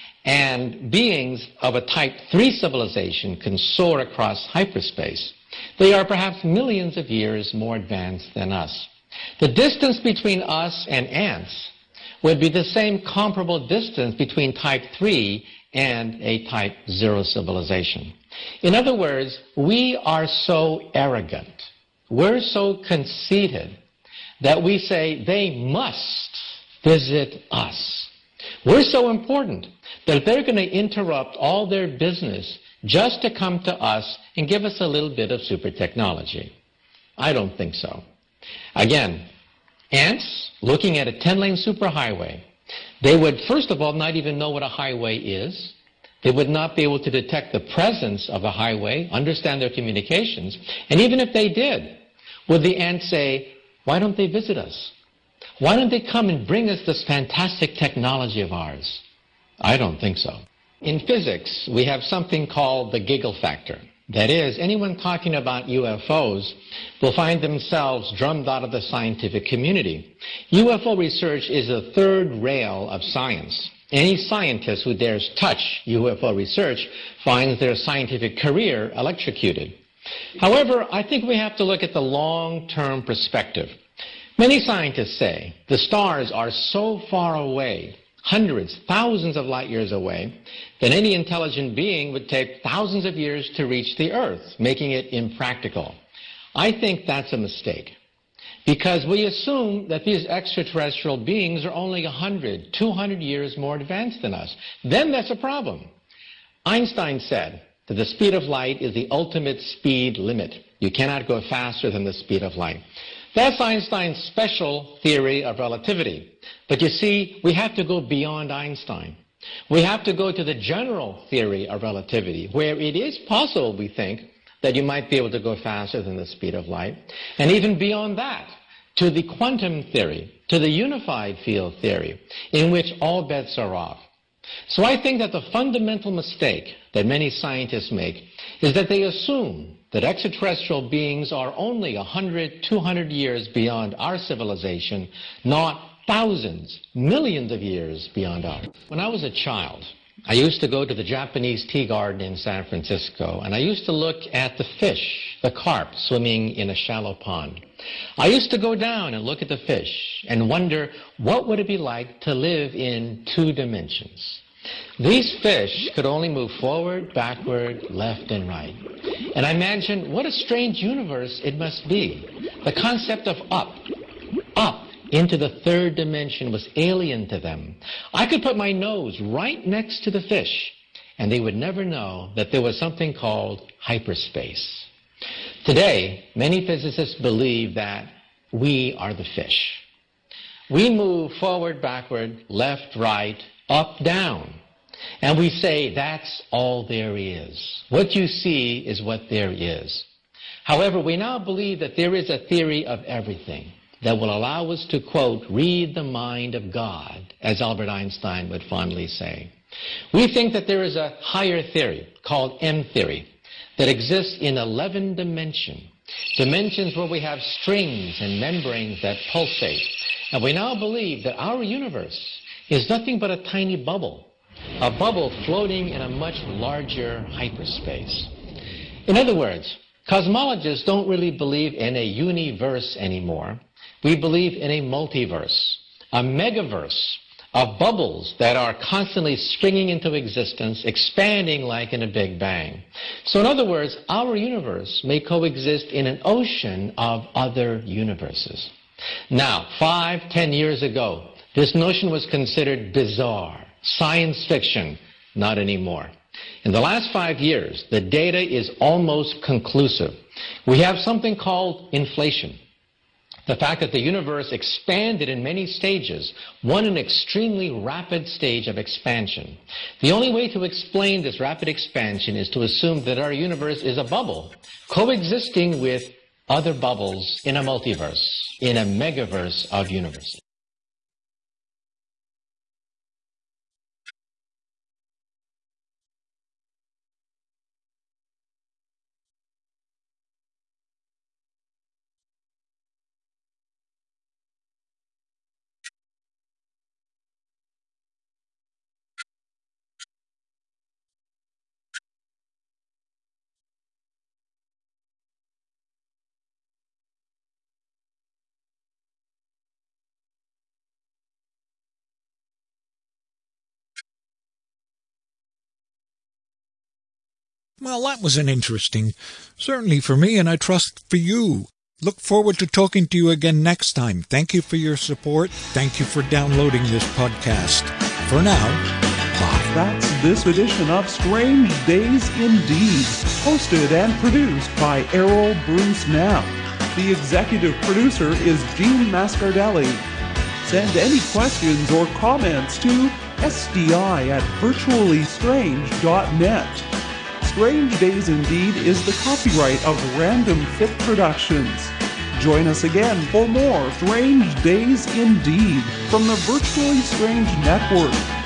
and beings of a Type 3 civilization can soar across hyperspace, they are perhaps millions of years more advanced than us. The distance between us and ants would be the same comparable distance between Type 3 and a Type 0 civilization. In other words, we are so arrogant, we're so conceited, that we say they must visit us. We're so important that they're going to interrupt all their business just to come to us and give us a little bit of super technology. I don't think so. Again, ants looking at a 10-lane superhighway, they would first of all not even know what a highway is. They would not be able to detect the presence of a highway, understand their communications, and even if they did, would the ants say, why don't they visit us? Why don't they come and bring us this fantastic technology of ours? I don't think so. In physics, we have something called the giggle factor. That is, anyone talking about UFOs will find themselves drummed out of the scientific community. UFO research is the third rail of science. Any scientist who dares touch UFO research finds their scientific career electrocuted. However, I think we have to look at the long-term perspective. Many scientists say the stars are so far away, hundreds, thousands of light years away, that any intelligent being would take thousands of years to reach the Earth, making it impractical. I think that's a mistake, because we assume that these extraterrestrial beings are only 100, 200 years more advanced than us. Then that's a problem. Einstein said that the speed of light is the ultimate speed limit. You cannot go faster than the speed of light. That's Einstein's special theory of relativity. But you see, we have to go beyond Einstein. We have to go to the general theory of relativity, where it is possible, we think, that you might be able to go faster than the speed of light. And even beyond that, to the quantum theory, to the unified field theory, in which all bets are off. So I think that the fundamental mistake that many scientists make is that they assume that extraterrestrial beings are only 100, 200 years beyond our civilization, not thousands, millions of years beyond ours. When I was a child, I used to go to the Japanese tea garden in San Francisco, and I used to look at the fish, the carp, swimming in a shallow pond. I used to go down and look at the fish and wonder what would it be like to live in 2 dimensions. These fish could only move forward, backward, left, and right. And I imagined what a strange universe it must be. The concept of up into the 3rd dimension was alien to them. I could put my nose right next to the fish, and they would never know that there was something called hyperspace. Today, many physicists believe that we are the fish. We move forward, backward, left, right, up, down. And we say that's all there is. What you see is what there is. However, we now believe that there is a theory of everything that will allow us to, quote, read the mind of God, as Albert Einstein would fondly say. We think that there is a higher theory called M theory that exists in 11 dimensions where we have strings and membranes that pulsate. And we now believe that our universe is nothing but a tiny bubble, a bubble floating in a much larger hyperspace. In other words, cosmologists don't really believe in a universe anymore. We believe in a multiverse, a megaverse of bubbles that are constantly springing into existence, expanding like in a Big Bang. So in other words, our universe may coexist in an ocean of other universes. Now, 5, 10 years ago, this notion was considered bizarre, science fiction. Not anymore. In the last 5 years, the data is almost conclusive. We have something called inflation. The fact that the universe expanded in many stages, one an extremely rapid stage of expansion. The only way to explain this rapid expansion is to assume that our universe is a bubble, coexisting with other bubbles in a multiverse, in a megaverse of universes. Well, that was an interesting, certainly for me, and I trust for you. Look forward to talking to you again next time. Thank you for your support. Thank you for downloading this podcast. For now, bye. That's this edition of Strange Days Indeed, hosted and produced by Errol Bruce Knapp. The executive producer is Gene Mascardelli. Send any questions or comments to sdi@virtuallystrange.net. Strange Days Indeed is the copyright of Random Fit Productions. Join us again for more Strange Days Indeed from the Virtually Strange Network.